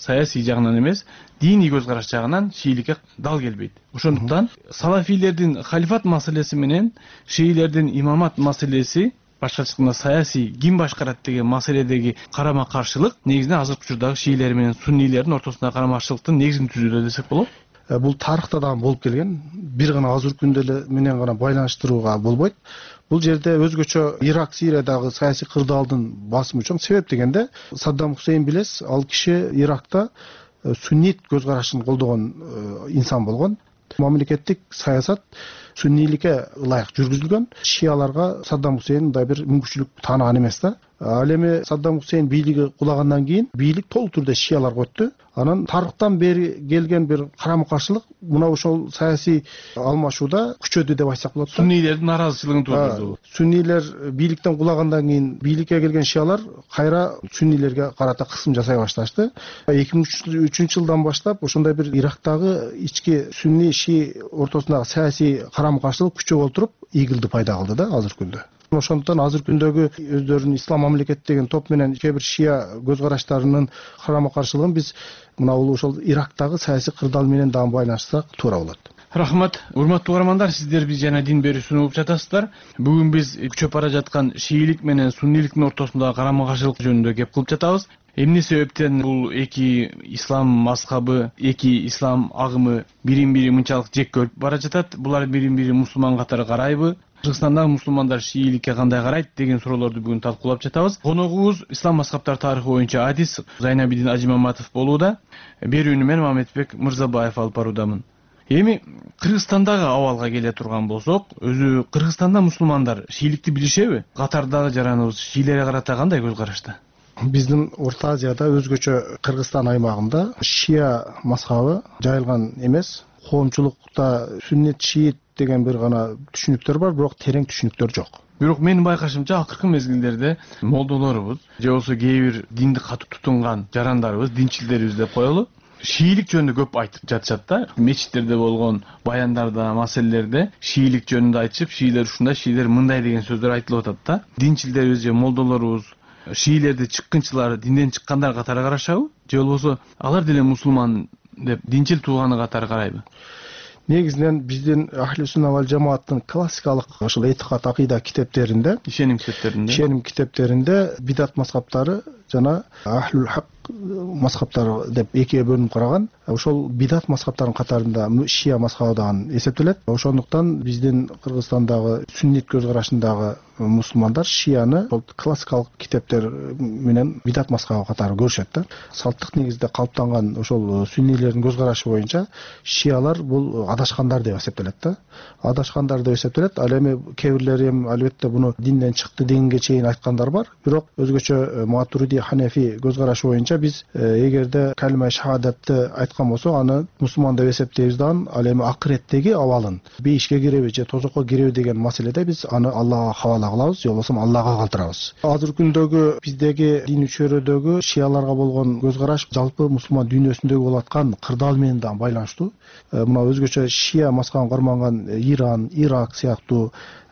саясий жагынан эмес, диний көз караш жагынан шийликке дал келбейт. Ошондуктан салафилердин халифат маселеси менен шийлердин имамат маселеси, башкача айтканда саясий ким башкарат деген маселедеги карама каршылык негизинен азыркы учурдагы шийлер менен суннийлердин ортосундагы карама каршылыктын негизин түзүүдө десек болот. Бул тарыхта дагы болуп келген. Бир гана азыркы күндө менен гана байланыштырууга болбойт. Бул жерде өзгөчө Ирак, Сириядагы саясий кырдаалдын басымы чоң. Себеп дегенде Саддам Хусейн билес, ал киши Иракта суннит көз карашын колдогон инсан болгон. Мамлекеттик саясат суннийликке ылайык жүргүзүлгөн. Шияларга Саддам Хусейн мындай бир мүмкүнчүлүк таанаган эмес да. Ал эми Саддам Хусейн бийлиги кулагандан кийин бийлик толук түрдө шияларга өттү. Анан тарыхтан бери келген бир карама каршылык мына ошол саясий алмашууда күчөдү деп айтсак болот. Суннийлердин наразычылыгын туудурду. Суннийлер бийликтен кулагандан кийин бийликке келген шиялар кайра суннийлерге карата кысым жасай башташты. эки миң үчүнчү жылдан баштап ошондой бир Ирактагы ички сунни ши ортосундагы саясий карама каршылык күчөп отуруп игилди пайда кылды да азыркы күндө. Ошондуктан азыркы күндөгү өздөрүнүн ислам мамлекет деген топ менен кээ бир шия көз караштарынын карама каршылыгын биз мына бул ошол Ирактагы саясий кырдаал менен дагы байланыштырсак туура болот. Рахмат. Урматтуу угармандар, сиздер биз жана дин берүүсүн угуп жатасыздар. Бүгүн биз күчөп бара жаткан шийлик менен сунниликтин ортосундагы карама каршылык жөнүндө кеп кылып жатабыз. Эмне себептен бул эки ислам мазхабы, эки ислам агымы бирин-бири мынчалык жек көрүп бара жатат? Булар бирин-бири мусулман катары карайбы? Кыргызстандагы мусулмандар шийликке кандай карайт деген суроолорду бүгүн талкуулап жатабыз. Коногубуз ислам мазхабтар тарыхы боюнча адис Зайнабидин Ажимаматов болууда. Берүүнү мен Мамедбек Мырзабаев алып баруудамын. Эми Кыргызстандагы абалга келе турган болсок, өзү Кыргызстанда мусулмандар шийликти билишеби? Катардагы жараныбыз шийлерге карата кандай көз карашта? Биздин Орто Азияда өзгөчө Кыргызстан аймагында шия мазхабы жайылган эмес. Коомчулукта сүннет шиит деген бир гана түшүнүктөр бар, бирок терең түшүнүктөр жок. Бирок менин байкашымча акыркы мезгилдерде молдолорубуз же болбосо кээ бир динди катуу тутунган жарандарыбыз, динчилдерибиз деп коелу, шийлик жөнүндө көп айтып жатышат да. Мечиттерде болгон баяндарда, маселелерде шийлик жөнүндө айтышып, шийлер ушундай, шийлер мындай деген сөздөр айтылып атат да. Динчилдерибиз же молдолорубуз шийлерди чыккынчылар, динден чыккандар катары карашабы? Же болбосо алар деле мусулман деп динчил тууганы катары карайбы? Негизинен биздин Ахли Сунна вал Жамааттын классикалык ошол этикат акыйда китептеринде, ишеним китептеринде, ишеним китептеринде бидат мазхабтары жана Ахлул Хак мазхабтары деп экиге бөлүнүп караган. Ошол бидат мазхабтарынын катарында шия мазхабы дагы эсептелет. Ошондуктан биздин Кыргызстандагы сүннит көз карашындагы мусулмандар шияны ошол классикалык китептер менен бидат мазхабы катары көрүшөт да. Салттык негизде калыптанган ошол сүннилердин көз карашы боюнча шиялар бул адашкандар деп эсептелет да. Адашкандар деп эсептелет. Ал эми кээ бирлери эми албетте буну динден чыкты дегенге чейин айткандар бар. Бирок өзгөчө Матуриди, Ханефи көз карашы боюнча биз эгерде калима шахадатты айткан болсок, аны мусулман деп эсептейбиз да. Ал эми акыреттеги абалын бейишке киреби же тозокко киреби деген маселеде биз аны Аллага хавала кылабыз, же болбосо Аллага калтырабыз. Азыркы күндөгү биздеги дин чөйрөдөгү шияларга болгон көз караш жалпы мусулман дүйнөсүндөгү болуп аткан кырдаал менен дагы байланыштуу. Мына өзгөчө шия мазхабын карманган Иран, Ирак сыяктуу,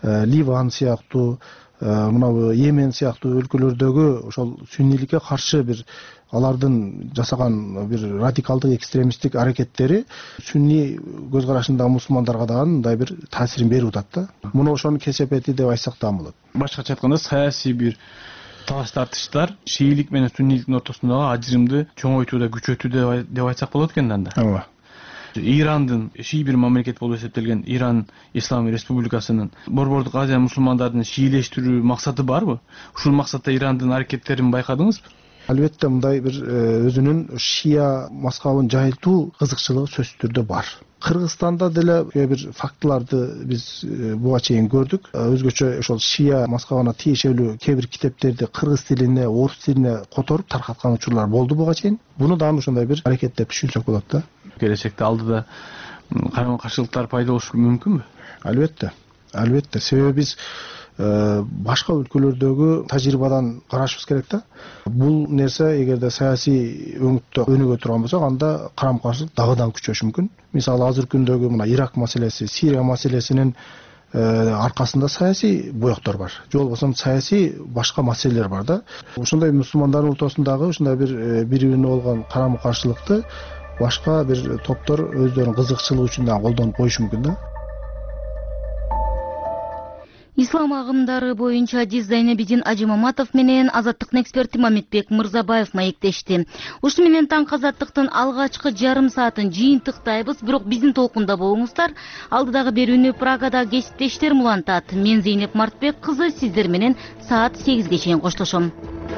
Ливан сыяктуу, мына Йемен сыяктуу өлкөлөрдөгү ошол сүнниликке каршы бир алардын жасаган бир радикалдык экстремисттик аракеттери сүнни көз карашындагы мусулмандарга дагы мындай бир таасирин берип атат да. Муну ошонун кесепети деп айтсак да болот. Башкача айтканда саясий бир талаш тартыштар шийлик менен сүнниликтин ортосундагы ажырымды чоңойтууда, күчөтүүдө деп айтсак болот экен да. Ооба. Ирандын ший бир мамлекет болуп эсептелген Иран Ислам Республикасынын Борбордук Азия мусулмандарын шийлештирүү максаты барбы? Ушул максатта Ирандын аракеттерин байкадыңызбы? Албетте мындай бир өзүнүн шия мазхабын жайылтуу кызыкчылыгы сөзсүз түрдө бар. Кыргызстанда деле кээ бир фактыларды биз буга чейин көрдүк. Өзгөчө ошол шия мазхабына тиешелүү кээ бир китептерди кыргыз тилине, орус тилине которуп таркаткан учурлар болду буга чейин. Буну дагы ошондой бир аракет деп түшүнсөк болот да. Келечекте алдыда карама каршылыктар пайда болушу мүмкүнбү? Албетте. Албетте. Себеби биз башка өлкөлөрдөгү тажрыйбадан карашыбыз керек да. Бул нерсе эгерде саясий өңүттө өнүгө турган болсо, анда карама каршылык дагыдан күчөшү мүмкүн. Мисалы азыркы күндөгү мына Ирак маселеси, Сирия маселесинин аркасында саясий боектор бар. Же болбосо саясий башка маселелер бар да. Ошондой мусулмандардын ортосундагы ушундай бир бири-бирине болгон карама-каршылыкты башка бир топтор өздөрүнүн кызыкчылыгы үчүн да колдонуп коюшу мүмкүн да. Ислам агымдары боюнча Адис Зайнабидин Ажимаматов менен Азаттыктын эксперти Мамитбек Мырзабаев маектешти. Ушу менен таңкы Азаттыктын алгачкы жарым саатын жыйынтыктайбыз, бирок биздин толкунда болуңуздар. Алдыдагы берүүнү Прагада кесиптештерим улантат. Мен Зейнеп Мартбек кызы сиздер менен саат сегизге чейин коштошом.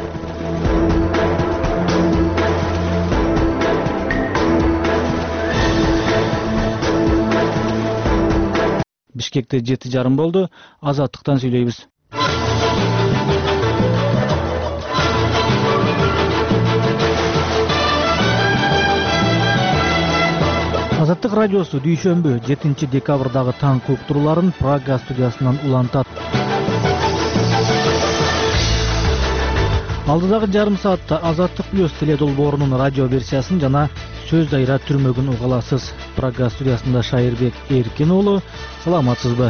Бишкекте жети жарым болду. Азаттыктан сүйлөйбүз. Азаттык радиосу дүйшөмбү жетинчи декабрдагы таңкы уктурууларын Прага студиясынан улантат. Алдыдагы жарым саатта Азаттык плюс теледолбоорунун радио версиясын жана сөз дайра түрмөгүн уга аласыз. Прага студиясында Шайырбек Эркин уулу, саламатсызбы?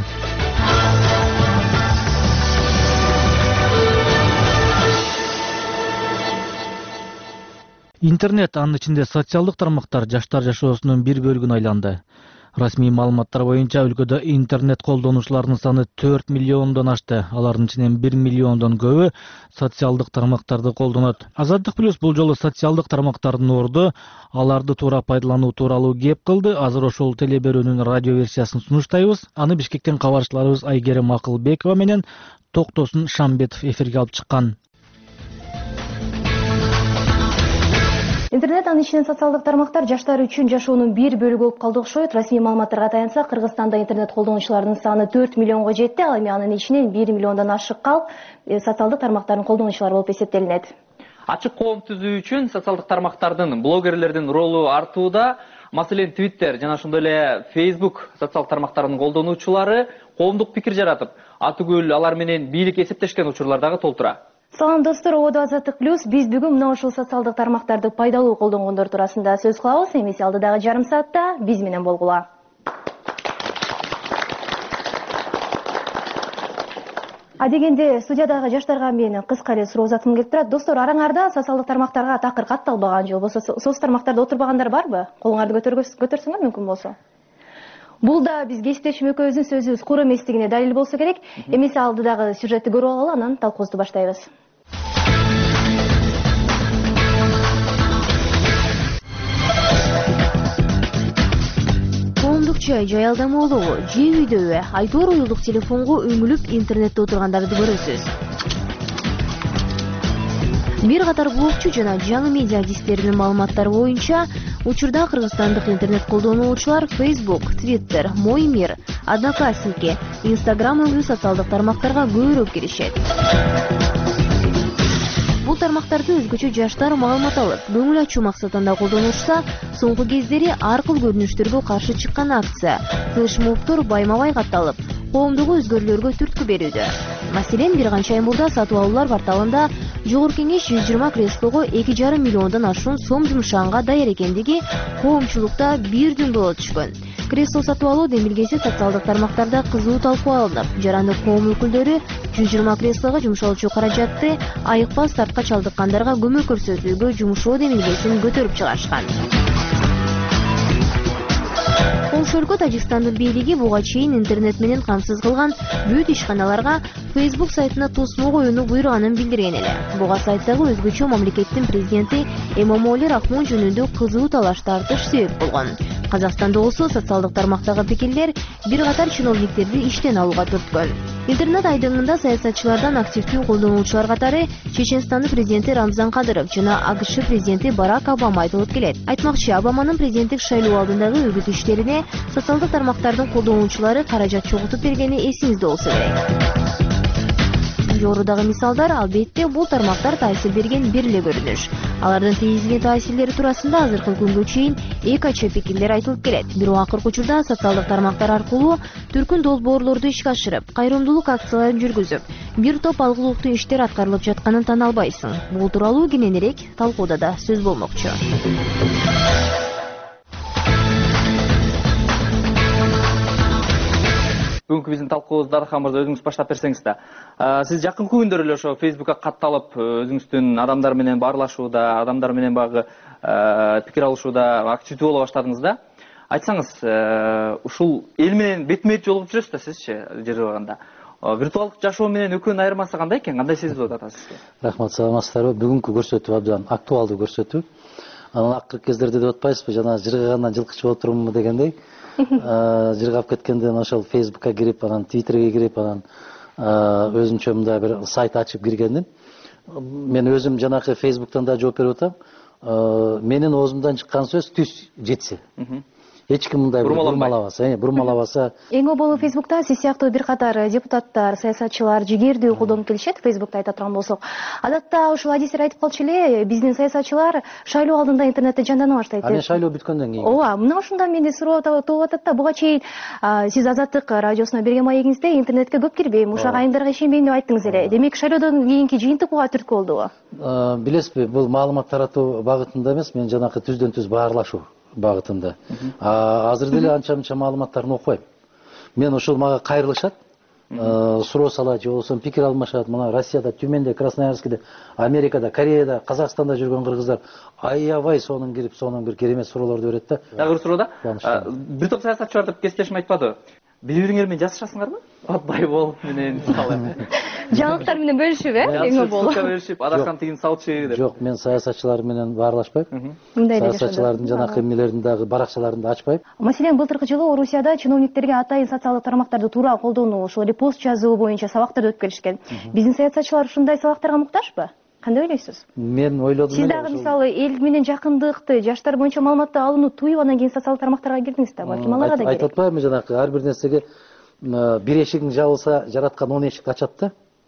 Интернет, анын ичинде социалдык тармактар жаштар жашоосунун бир бөлүгүн айланды. Расмий маалыматтар боюнча өлкөдө интернет колдонуучулардын саны төрт миллиондон ашты. Алардын ичинен бир миллиондон көбү социалдык тармактарды колдонот. Азаттык плюс бул жолу социалдык тармактардын орду аларды туура пайдалануу тууралуу кеп кылды. Азыр ошол телеберүүнүн радио версиясын сунуштайбыз. Аны Бишкектен кабарчыларыбыз Айгерим Акылбекова менен Токтосун Шамбетов эфирге алып чыккан. Интернет, анын ичинен социалдык тармактар жаштар үчүн жашоонун бир бөлүгү болуп калды окшойт. Расмий маалыматтарга таянсак, Кыргызстанда интернет колдонуучулардын саны төрт миллионго жетти, ал эми анын ичинен бир миллиондон ашык калп социалдык тармактардын колдонуучулары болуп эсептелинет. Ачык коом түзүү үчүн социалдык тармактардын, блогерлердин ролу артууда. Маселен, Twitter жана ошондой эле Facebook социалдык тармактарынын колдонуучулары коомдук пикир жаратып, атүгүл алар менен бийлик эсептешкен учурлар дагы толтура. Салам достор, Ободо Азаттык плюс. Биз бүгүн мына ушул социалдык тармактарды пайдалуу колдонгондор туурасында сөз кылабыз. Эмесе алдыдагы жарым саатта биз менен болгула. Адегенде студиядагы жаштарга мен кыска эле суроо узаткым келип турат. Достор, араңарда социалдык тармактарга такыр катталбаган же болбосо соц тармактарда отурбагандар барбы? Колуңарды көтөрсөңөр мүмкүн болсо. Бул да биз кесиптешим экөөбүздүн сөзүбүз кур эместигине далил болсо керек. Эмесе алдыдагы сюжетти көрүп алалы, анан талкуубузду баштайбыз. Коомдук чай, жай алдамалоо, же үйдөбү, айтор уюлдук телефонго өңүлүп интернетте отургандарды көрөсүз. Бир катар блогчу жана жаңы медиа активистеринин маалыматтары боюнча, учурда кыргызстандык интернет колдонуучулар Facebook, Twitter, Мой мир, Одноклассники, Instagram өңү социалдык тармактарга көбүрөөк киришет. Бул тармактарды өзгөчө жаштар маалымат алып, көңүл ачуу максатында колдонушса, соңку кездери ар кыл көрүнүштөргө каршы чыккан акция, флешмобдор байма-бай катталып, коомдугу өзгөрүүлөргө түрткү берүүдө. Маселен, бир канча ай мурда сатып алуулар порталында Жогорку Кеңеш жүз жыйырма креслого эки жарым миллиондон ашуун сом жумшаганга даяр экендиги коомчулукта бирден боло түшкөн. Кресло сатып алуу демилгеси социалдык тармактарда кызуу талкуу алынып, жарандык коом өкүлдөрү жүз жыйырма креслого жумшалчу каражатты айыкпас тартка чалдыккандарга көмөк көрсөтүүгө жумшоо демилгесин көтөрүп чыгарышкан. Ошолко Тажикстандын бийлиги буга чейин интернет менен камсыз кылган бүт ишканаларга Facebook сайтына тосмо коюуну буйруганын билдирген эле. Буга сайттагы өзгөчө мамлекеттин президенти Эмомали Рахмон жөнүндө кызуу талаш тартыш себеп болгон. Казакстанда болсо социалдык тармактагы пикирлер бир катар чиновниктерди иштен алууга түрткөн. Интернет айдыңында саясатчылардан активдүү колдонуучулар катары Чеченстандын президенти Рамзан Кадыров жана АКШ президенти Барак Обама айтылып келет. Айтмакчы, Обаманын президенттик шайлоо алдындагы үгүт иштерине социалдык тармактардын колдонуучулары каражат чогултуп бергени эсиңизде болсо керек. Жогорудагы мисалдар, албетте, бул тармактар таасир берген бир эле көрүнүш. Алардын тийгизген таасирлери туурасында азыркы күнгө чейин эки ача пикирлер айтылып келет. Бирок акыркы учурда социалдык тармактар аркылуу түркүн долбоорлорду ишке ашырып, кайрымдуулук акцияларын жүргүзүп, бир топ алгылыктуу иштер аткарылып жатканын тана албайсың. Бул тууралуу кененирээк талкууда да сөз болмокчу. бүгүнкү биздин талкуубузду Дархан мырза өзүңүз баштап берсеңиз да. Сиз жакынкы күндөр эле ошо Facebook'ка катталып, өзүңүздүн адамдар менен баарлашууда, адамдар менен багы пикир алышууда активдүү боло баштадыңыз да. Айтсаңыз, ушул эл менен бетме бет жолугуп жүрөсүз да сизчи жер жагында. Виртуалдык жашоо менен экөөнүн айырмасы кандай экен? Кандай сезип атасыз? Рахмат, саламатсыздарбы? Бүгүнкү көрсөтүү абдан актуалдуу көрсөтүү. Анан акыркы кездерде деп атпайсызбы, жана жыргагандан жылкычы болуп турумбу дегендей. Жыргап кеткенден ошол Facebook'ка кирип, анан Twitter'ге кирип, анан өзүнчө мындай бир сайт ачып киргендим. Мен өзүм жанакы Facebook'тан да жооп берип атам. Менин оозумдан чыккан сөз түз жетсе. Эч ким мындай бурмалабаса, бурмалабаса. Эң оболу Facebook'та сиз сыяктуу бир катар депутаттар, саясатчылар жигердүү колдонуп келишет. Facebook'та айта турган болсок, адатта ушул адистер айтып калчу эле, биздин саясатчылар шайлоо алдында интернетте жандана баштайт. Анан шайлоо бүткөндөн кийин. Ооба, мына ушундан менде суроо тууп атат да. Буга чейин сиз Азаттык радиосуна берген маегиңизде интернетке көп кирбейм, ушак айымдарга ишенбейм деп айттыңыз эле. Демек шайлоодон кийинки жыйынтык буга түрткү болдубу? Билесизби, бул маалымат таратуу багытында эмес, мен жанакы түздөн түз баарлашуу багытында. Азыр деле анча мынча маалыматтарын окубайм. Мен ошол мага кайрылышат, суроо салат, же болбосо пикир алмашат. Мына Россияда, Тюменде, Красноярскиде, Америкада, Кореяда, Казакстанда жүргөн кыргыздар аябай сонун кирип, сонун бир керемет суроолорду берет да. Дагы бир суроо да. Бир топ саясатчылар деп кесиптешим айтпады. Бири-бириңер менен жасашасыңарбы? Атбай бол менен мисалы. Жаңылыктар менен бөлүшүп, э? Эң оболу. Бөлүшүп, Адахан тигин салчы деп. Жок, мен саясатчылар менен баарлашпайм. Саясатчылардын жанакы эмнелерин дагы баракчаларын да ачпайм. Маселен, былтыркы жылы Орусияда чиновниктерге атайын социалдык тармактарды туура колдонуу, ошол репост жазуу боюнча сабактар өтүп келишкен. Биздин саясатчылар ушундай сабактарга муктажбы? Кандай ойлойсуз? Мен ойлодум. Сиз дагы мисалы эл менен жакындыкты, жаштар боюнча маалыматты алууну туюп, анан кийин социалдык тармактарга кирдиңиз да, балким аларга да керек. Айтып атпаймынбы жанакы ар бир нерсеге бир эшигиң жабылса, жараткан он эшикти ачат да.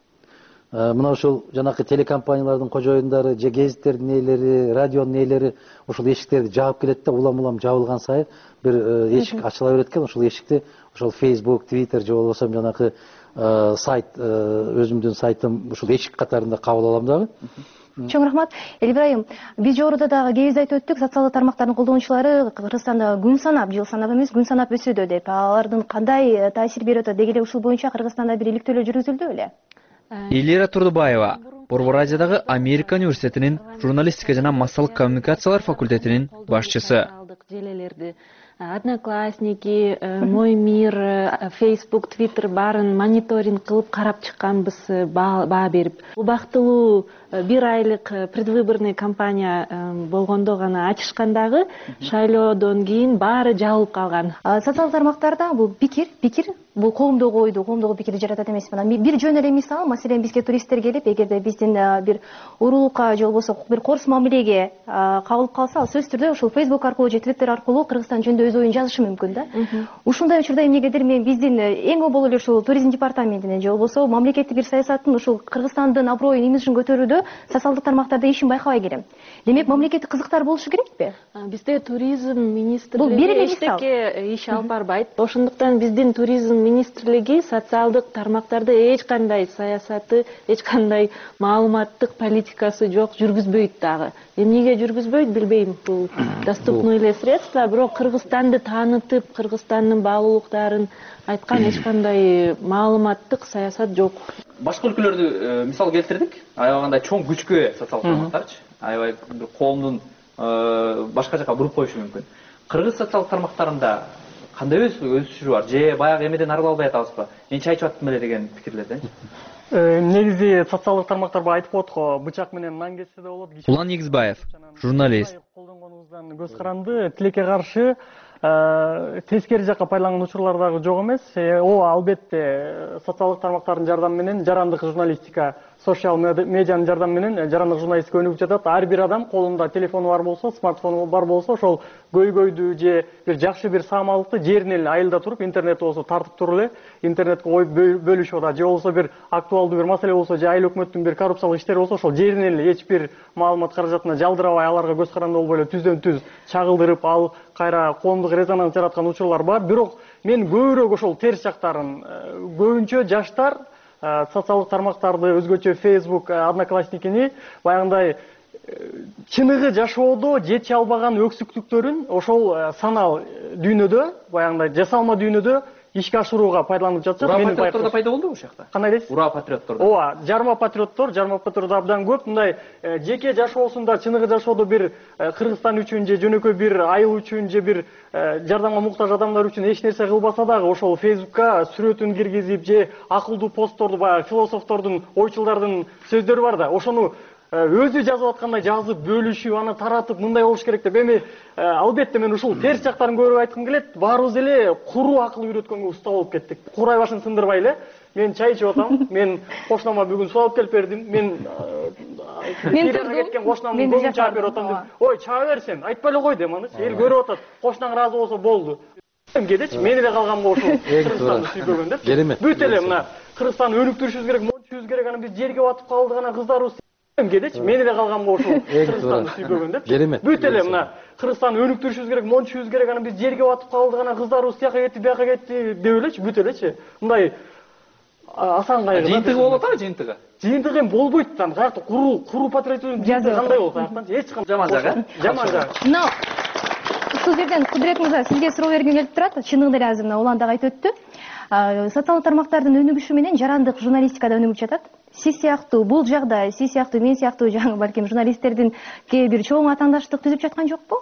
Мына ушул жанакы телекомпаниялардын кожоюндары, же гезиттердин ээлери, радионун ээлери ушул эшиктерди жаап келет да, улам-улам жабылган сайын бир эшик ачыла берет экен. Ушул эшикти ошол Facebook, Twitter же болбосо жанакы сайт, өзүмдүн сайтым ушул эшик катарында кабыл алам дагы. Чоң рахмат. Элибрайым, биз жогоруда дагы кебиз айтып өттүк, социалдык тармактардын колдонуучулары Кыргызстанда күн санап, жыл санап эмес, күн санап өсүүдө деп. Алардын кандай таасир берип атат? Деги эле ушул боюнча Кыргызстанда бир иликтөөлөр жүргүзүлдү беле? Элира Турдубаева, Борбор Азиядагы Америка университетинин журналистика жана массалык коммуникациялар факультетинин башчысы. Одноклассники, Мой мир, Facebook, Twitter барын мониторинг кылып карап чыкканбыз, баа берип. Убактылуу бир айлык предвыборный кампания болгондо гана ачышкандагы шайлоодон кийин баары жабылып калган. Социалдык тармактарда бул пикир, пикир бул коомдогу ойду, коомдогу пикирди жаратат эмеспи? Бир жөн эле мисал, маселен бизге туристтер келип, эгерде биздин бир уруулукка же болбосо бир корс мамилеге кабылып калса, ал сөзсүз түрдө ушул Facebook аркылуу же Twitter аркылуу Кыргызстан жөнүндө өз оюн жазышы мүмкүн да. Ушундай учурда эмнегедир мен биздин эң обол эле ушул туризм департаментинин же болбосо мамлекеттик бир саясаттын ушул Кыргызстандын аброюн, имиджин көтөрүүдө социалдык тармактарда ишин байкабай келем. Демек мамлекеттик кызыктар болушу керекпи? Бизде туризм министрлиги эчтеке иш алып барбайт. Ошондуктан биздин туризм министрлиги социалдык тармактарда эч кандай саясаты, эч кандай маалыматтык политикасы жок, жүргүзбөйт дагы. Эмнеге жүргүзбөйт билбейм. Бул доступный эле средства, бирок Кыргызстанды таанытып, Кыргызстандын баалуулуктарын айткан эч кандай маалыматтык саясат жок. Башка өлкөлөрдү мисал келтирдик. Аябагандай чоң күчкө ээ социалдык тармактарчы. Аябай бир коомдун башка жака буруп коюшу мүмкүн. Кыргыз социалдык тармактарында кандай өсүшү бар? Же баягы эмеден арыла албай атабызбы? Мен чайчып аттым эле деген пикирлерден. Негизи социалдык тармактарга айтып атко, бычак менен нан кессе да болот. Улан Негизбаев, журналист. Колдонгонубуздан көз каранды, тилекке каршы тескери жакка пайдаланган учурлар дагы жок эмес. Ооба, албетте социалдык тармактардын жардамы менен жарандык журналистика, социал медианын жардамы менен жарандык журналистика өнүгүп жатат. Ар бир адам колунда телефону бар болсо, смартфону бар болсо, ошол көйгөйдү же бир жакшы бир саамалыкты жеринен эле айылда туруп, интернет болсо тартып туруп эле интернетке коюп бөлүшүп атат. Же болбосо бир актуалдуу бир маселе болсо, же айыл өкмөттүн бир коррупциялык иштери болсо, ошол жеринен эле эч бир маалымат каражатына жалдырабай, аларга көз каранды болбой эле түздөн түз чагылдырып, ал кайра коомдук резонанс жараткан учурлар бар. Бирок мен көбүрөөк ошол терс жактарын, көбүнчө жаштар социалдык тармактарды, өзгөчө Facebook, Одноклассникини баягындай чыныгы жашоодо жете албаган өксүктүктөрүн ошол санал дүйнөдө, баягындай жасалма дүйнөдө ишке ашырууга пайдаланып жатышат. Ура патриоттор да пайда болду ушул жакта. Кандай дейсиз? Ура патриоттор. Ооба, жарма патриоттор, жарма патриоттор абдан көп. Мындай жеке жашоосунда чыныгы жашоодо бир Кыргызстан үчүн же жөнөкөй бир айыл үчүн же бир жардамга муктаж адамдар үчүн эч нерсе кылбаса дагы ошол Facebookка сүрөтүн киргизип же акылдуу постторду, баягы философтордун, ойчулдардын сөздөрү бар да, ошону өзү жазып аткандай жазып, бөлүшүп, аны таратып, мындай болуш керек деп. Эми албетте мен ушул терс жактарын көрүп айткым келет. Баарыбыз эле куру акыл үйрөткөнгө уста болуп кеттик. Курай башын сындырбай эле. Мен чай ичип атам. Мен кошунама бүгүн суу алып келип бердим. Мен мен кеткен кошунам көңүн чаап берип атам деп. Ой, чаа бер сен. Айтпай эле кой дем аны. Эл көрүп атат. Кошунаң ыраазы болсо болду. Кедечи, мен эле калганмын ошол Кыргызстанды сүйбөгөн деп. Бүт эле мына Кыргызстанды өнүктүрүшүбүз керек, мончубуз керек, анан биз жерге батып калдык, анан кыздарыбыз кедечи, мен эле калганмын ошол Кыргызстанды сүйбөгөн деп. Бүт эле мына Кыргызстанды өнүктүрүшүбүз керек, мончубуз керек, анан биз жерге батып калдык, анан кыздарыбыз тияка кетти, бияка кетти деп элечи, бүт элечи. Мындай асан кайгы. Жыйынтыгы болот а, жыйынтыгы. Жыйынтыгы эми болбойт да. Каякта куру, куру патриотизм кандай болот аяктан? Эч кандай. Жаман жагы. Жаман жагы. Мына ушул жерден Кудрет мырза сизге суроо бергим келип турат. Чыныгы эле азыр мына улан дагы айтып өттү. Социалдык тармактардын өнүгүшү менен жарандык журналистикада өнүгүп жатат. Сиз сыяктуу, бул жагда сиз сыяктуу, мен сыяктуу жаңы балким журналисттердин кээ бир чоң атаандаштык түзүп жаткан жокпу?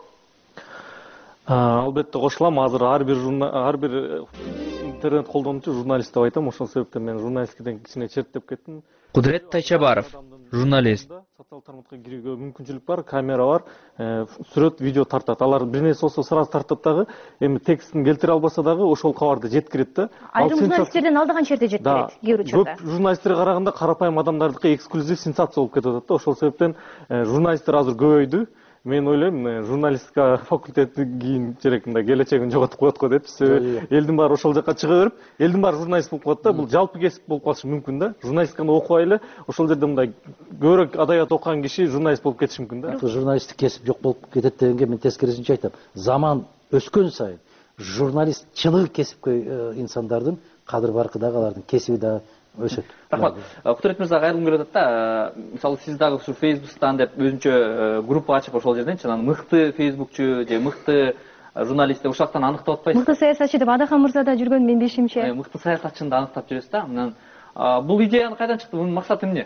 Албетте кошулам. Азыр ар бир ар бир интернет колдонуучу журналист деп айтам. Ошол себептен мен журналистикаден кичине четтеп кеттим. Кудрет Тайчабаров, журналист. Социалдык тармакка кирүүгө мүмкүнчүлүк бар, камера бар, сүрөт, видео тартат. Алар бир нерсе болсо сразу тартат дагы, эми текстин келтире албаса дагы ошол кабарды жеткирет да. Айрым журналисттерден алдыган жерде жеткирет, кээ бир учурда. Көп журналисттерге караганда карапайым адамдардыкы эксклюзив сенсация болуп кетип атат да. Ошол себептен журналисттер азыр көбөйдү. Мен ойлойм, журналистика факультети кийин жерек мындай келечегин жоготуп коет го деп. Себеби элдин баары ошол жака чыга берип, элдин баары журналист болуп калат да. Бул жалпы кесип болуп калышы мүмкүн да. Журналистиканы окубай эле ошол жерде мындай көбүрөөк адабият окуган киши журналист болуп кетиши мүмкүн да. Журналисттик кесип жок болуп кетет дегенге мен тескерисинче айтам. Заман өскөн сайын журналист чыныгы кесипкөй инсандардын кадыр баркы дагы, алардын кесиби дагы өсөт. Рахмат. Кудрет мырза кайрылгым келип атат да. Мисалы сиз дагы ушу Facebook'тан деп өзүнчө группа ачып ошол жерденчи анан мыкты фейсбукчу же мыкты журналист деп ушул жактан аныктап атпайсыз? Мыкты саясатчы деп Адахан мырза да жүргөн менин билишимче. Мыкты саясатчыны да аныктап жүрөсүз да. Анан бул идеяны кайдан чыкты? Мунун максаты эмне?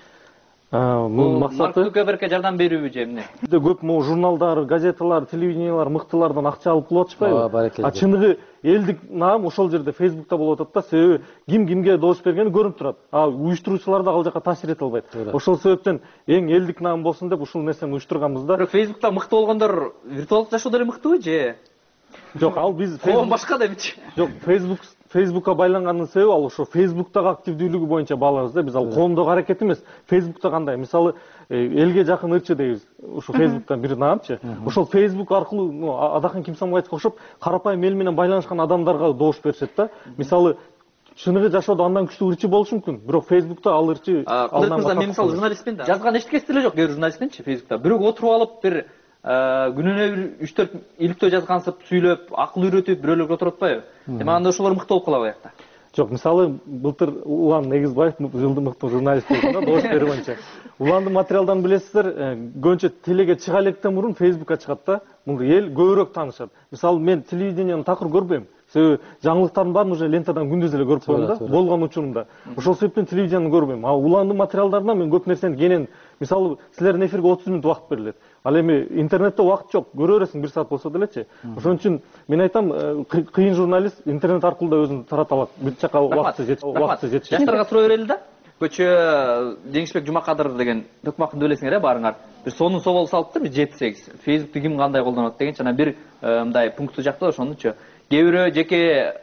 Мунун максаты Марк Цукербергке жардам берүүбү же эмне? Көп могу журналдар, газеталар, телевидениялар мыктылардан акча алып кылып атышпайбы? А чыныгы элдик наам ошол жерде Facebook'та болуп атат да. Себеби ким кимге добуш бергени көрүнүп турат. А уюштуруучулар да ал жака таасир эте албайт. Ошол себептен эң элдик наам болсун деп ушул нерсени уюштурганбыз да. Facebook'та мыкты болгондор виртуалдык жашоодо эле мыктыбы же? Жок, ал биз коом башка депчи. Жок, Facebook Facebook'ка байланганын себеби ал ошо Facebook'тагы активдүүлүгү боюнча баалабыз да. Биз ал коомдогу аракет эмес. Facebook'та кандай? Мисалы, элге жакын ырчы дейбиз. Ошо Facebook'тан бир наамчы. Ошол Facebook аркылуу Адахан Кимсанбаевге окшоп карапайым эл менен байланышкан адамдарга добуш беришет да. Мисалы, чыныгы жашоодо андан күчтүү ырчы болушу мүмкүн. Бирок Facebook'та ал ырчы алынамын. Мен мисалы журналистпен да. Жазган эчтекеси деле жок, кээ бир журналистпенчи Facebook'та. Бирөө отуруп алып бир күнүнө үч төрт иликтөө жазгансып, сүйлөп, акыл үйрөтүп, бирөөлөргө отуруп атпайбы? Эми анда ошолор мыкты болуп калабы аякта? Жок, мисалы, былтыр Улан Негизбаев жылдын мыкты журналист болду да, добуш берүү боюнча. Уландын материалдарын билесиздер, көбүнчө телеге чыга электен мурун Facebook'ка чыгат да. Муну эл көбүрөөк таанышат. Мисалы, мен телевидениянын такыр көрбөйм. Себеби жаңылыктардын баарын уже лентадан күндүз эле көрүп коем да, болгон учурунда. Ошол себептен телевиденияны көрбөйм. А Уландын материалдарынан мен көп нерсени кенен, мисалы, силердин эфирге отуз мүнөт убакыт берилет. Ал эми интернетте убакыт жок, көрө бересиң бир саат болсо делечи. Ошон үчүн мен айтам, кыйын журналист интернет аркылуу да өзүн тарата алат. Бир жака убакыты жетишет. Жаштарга суроо берели да. Көчө Деңишбек Жумакадыров деген төкмакынды билесиңер э, баарыңар. Бир сонун собол салыптыр, бир жети сегиз. Facebook'ты ким кандай колдонот дегенчи, анан бир мындай пункту жакта ошонучу. Кээ бирөө жеке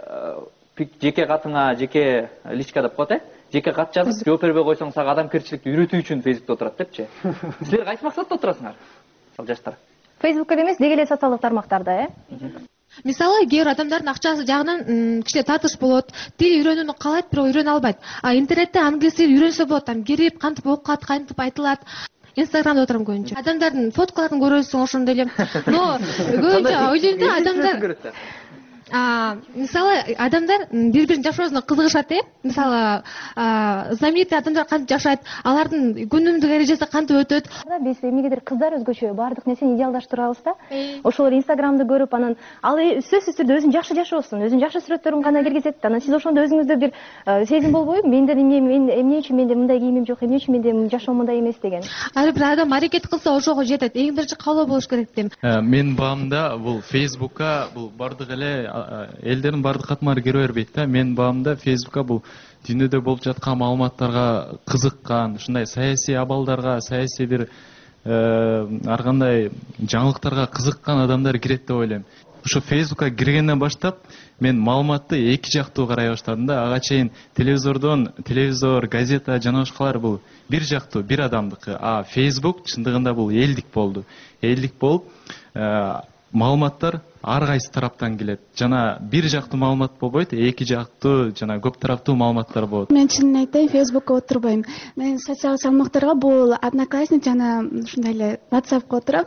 жеке катыңа, жеке личка деп коет э. Жеке кат жазып, жооп бербей койсоң сага адамгерчиликти үйрөтүү үчүн Facebook'та отурат депчи. Силер кайсы максатта отурасыңар? Ал жаштар. Facebook'та эмес, деги эле социалдык тармактарда, э? Мисалы, кээ бир адамдардын акчасы жагынан кичине татыш болот, тил үйрөнүүнү каалайт, бирок үйрөнө албайт. А интернетте англис тил үйрөнсө болот, там кирип, кантип окуат, кантип айтылат. Инстаграмда отурам көбүнчө. Адамдардын фоткаларын көрөсүң ошондой эле. Но көбүнчө ойлойм да, адамдар мисалы адамдар бири бирин жашоосуна кызыгышат э мисалы знаменитый адамдар кантип жашайт, алардын күнүмдүк эрежеси кантип өтөт. Биз эмнегедир кыздар өзгөчө баардык нерсени идеалдаштырабыз да. Ошолор инстаграмды көрүп, анан ал сөзсүз түрдө өзүн жакшы жашоосун, өзүнүн жакшы сүрөттөрүн гана киргизет. Анан сиз ошондо өзүңүздө бир сезим болбойбу? Менде эмне үчүн менде мындай кийимим жок, эмне үчүн менде жашоом мындай эмес деген. Ар бир адам аракет кылса ошого жетет. Эң биринчи каалоо болуш керек дейм. Мен баамда бул Facebookка бул бардык эле элдердин бардык катмары кире бербейт да. Мен баамда Facebookка бул дүйнөдө болуп жаткан маалыматтарга кызыккан, ушундай саясий абалдарга, саясий бир ар кандай жаңылыктарга кызыккан адамдар кирет деп ойлойм. Ошо Facebookка киргенден баштап мен маалыматты эки жактуу карай баштадым да. Ага чейин телевизордон, телевизор, газета жана башкалар бул бир жактуу, бир адамдыкы. А Facebook чындыгында бул элдик болду. Элдик болуп, маалыматтар ар кайсы тараптан келет. Жана бир жактуу маалымат болбойт, эки жактуу жана көп тараптуу маалыматтар болот. Мен чынын айтайын, Facebookка отурбайм. Мен социалдык салмактарга бул Одноклассник жана ушундай эле WhatsAppка отурам.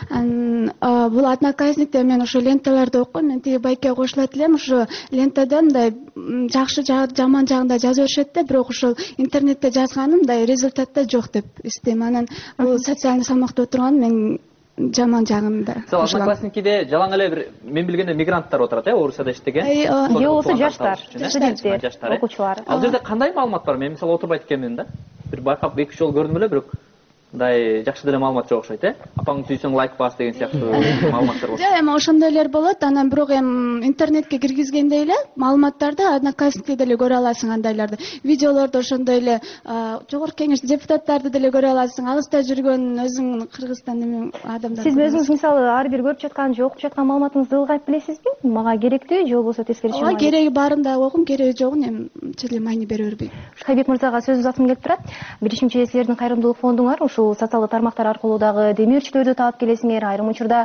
Бул Одноклассникте мен ошо ленталарды окуйм. Мен тиги байке кошулат элем, ошо лентадан мындай жакшы жаман жагында жазып беришет да, бирок ошол интернетте жазганым мындай результатта жок деп эстейм. Анан бул социалдык салмакта отурган мен жаман жагында. Мисалы Одноклассникиде жалаң эле бир мен билгенде мигранттар отурат э, Орусияда иштеген. Же болсо жаштар, студенттер, окуучулар. Ал жерде кандай маалымат бар? Мен мисалы отурбайт экенмин да. Бир байкап эки үч жолу көрдүм эле, бирок мындай жакшы деле маалымат жок окшойт э. Апаң сүйсөң лайк бас деген сыяктуу маалыматтар бар. Жок, эми ошондойлор болот. Анан бирок эми интернетке киргизгенде эле маалыматтарды Одноклассникте деле көрө аласың андайларды. Видеолорду ошондой эле жогорку кеңеш депутаттарды деле көрө аласың. Алыста жүргөн өзүң Кыргызстандын адамдары. Сиз өзүңүз мисалы ар бир көрүп жаткан же окуп жаткан маалыматыңызды ылгайып билесизби? Мага керектүү же болбосо тескерисинче? Ооба, кереги баарын да окуйм, кереги жогун эми чыли майни бере бербейм. Хайбек мырзага сөз узаткым келип турат. Биринчи силердин кайрымдуулук фондуңар ушул социалдык тармактар аркылуу дагы демирчилерди таап келесиңер. Айрым учурда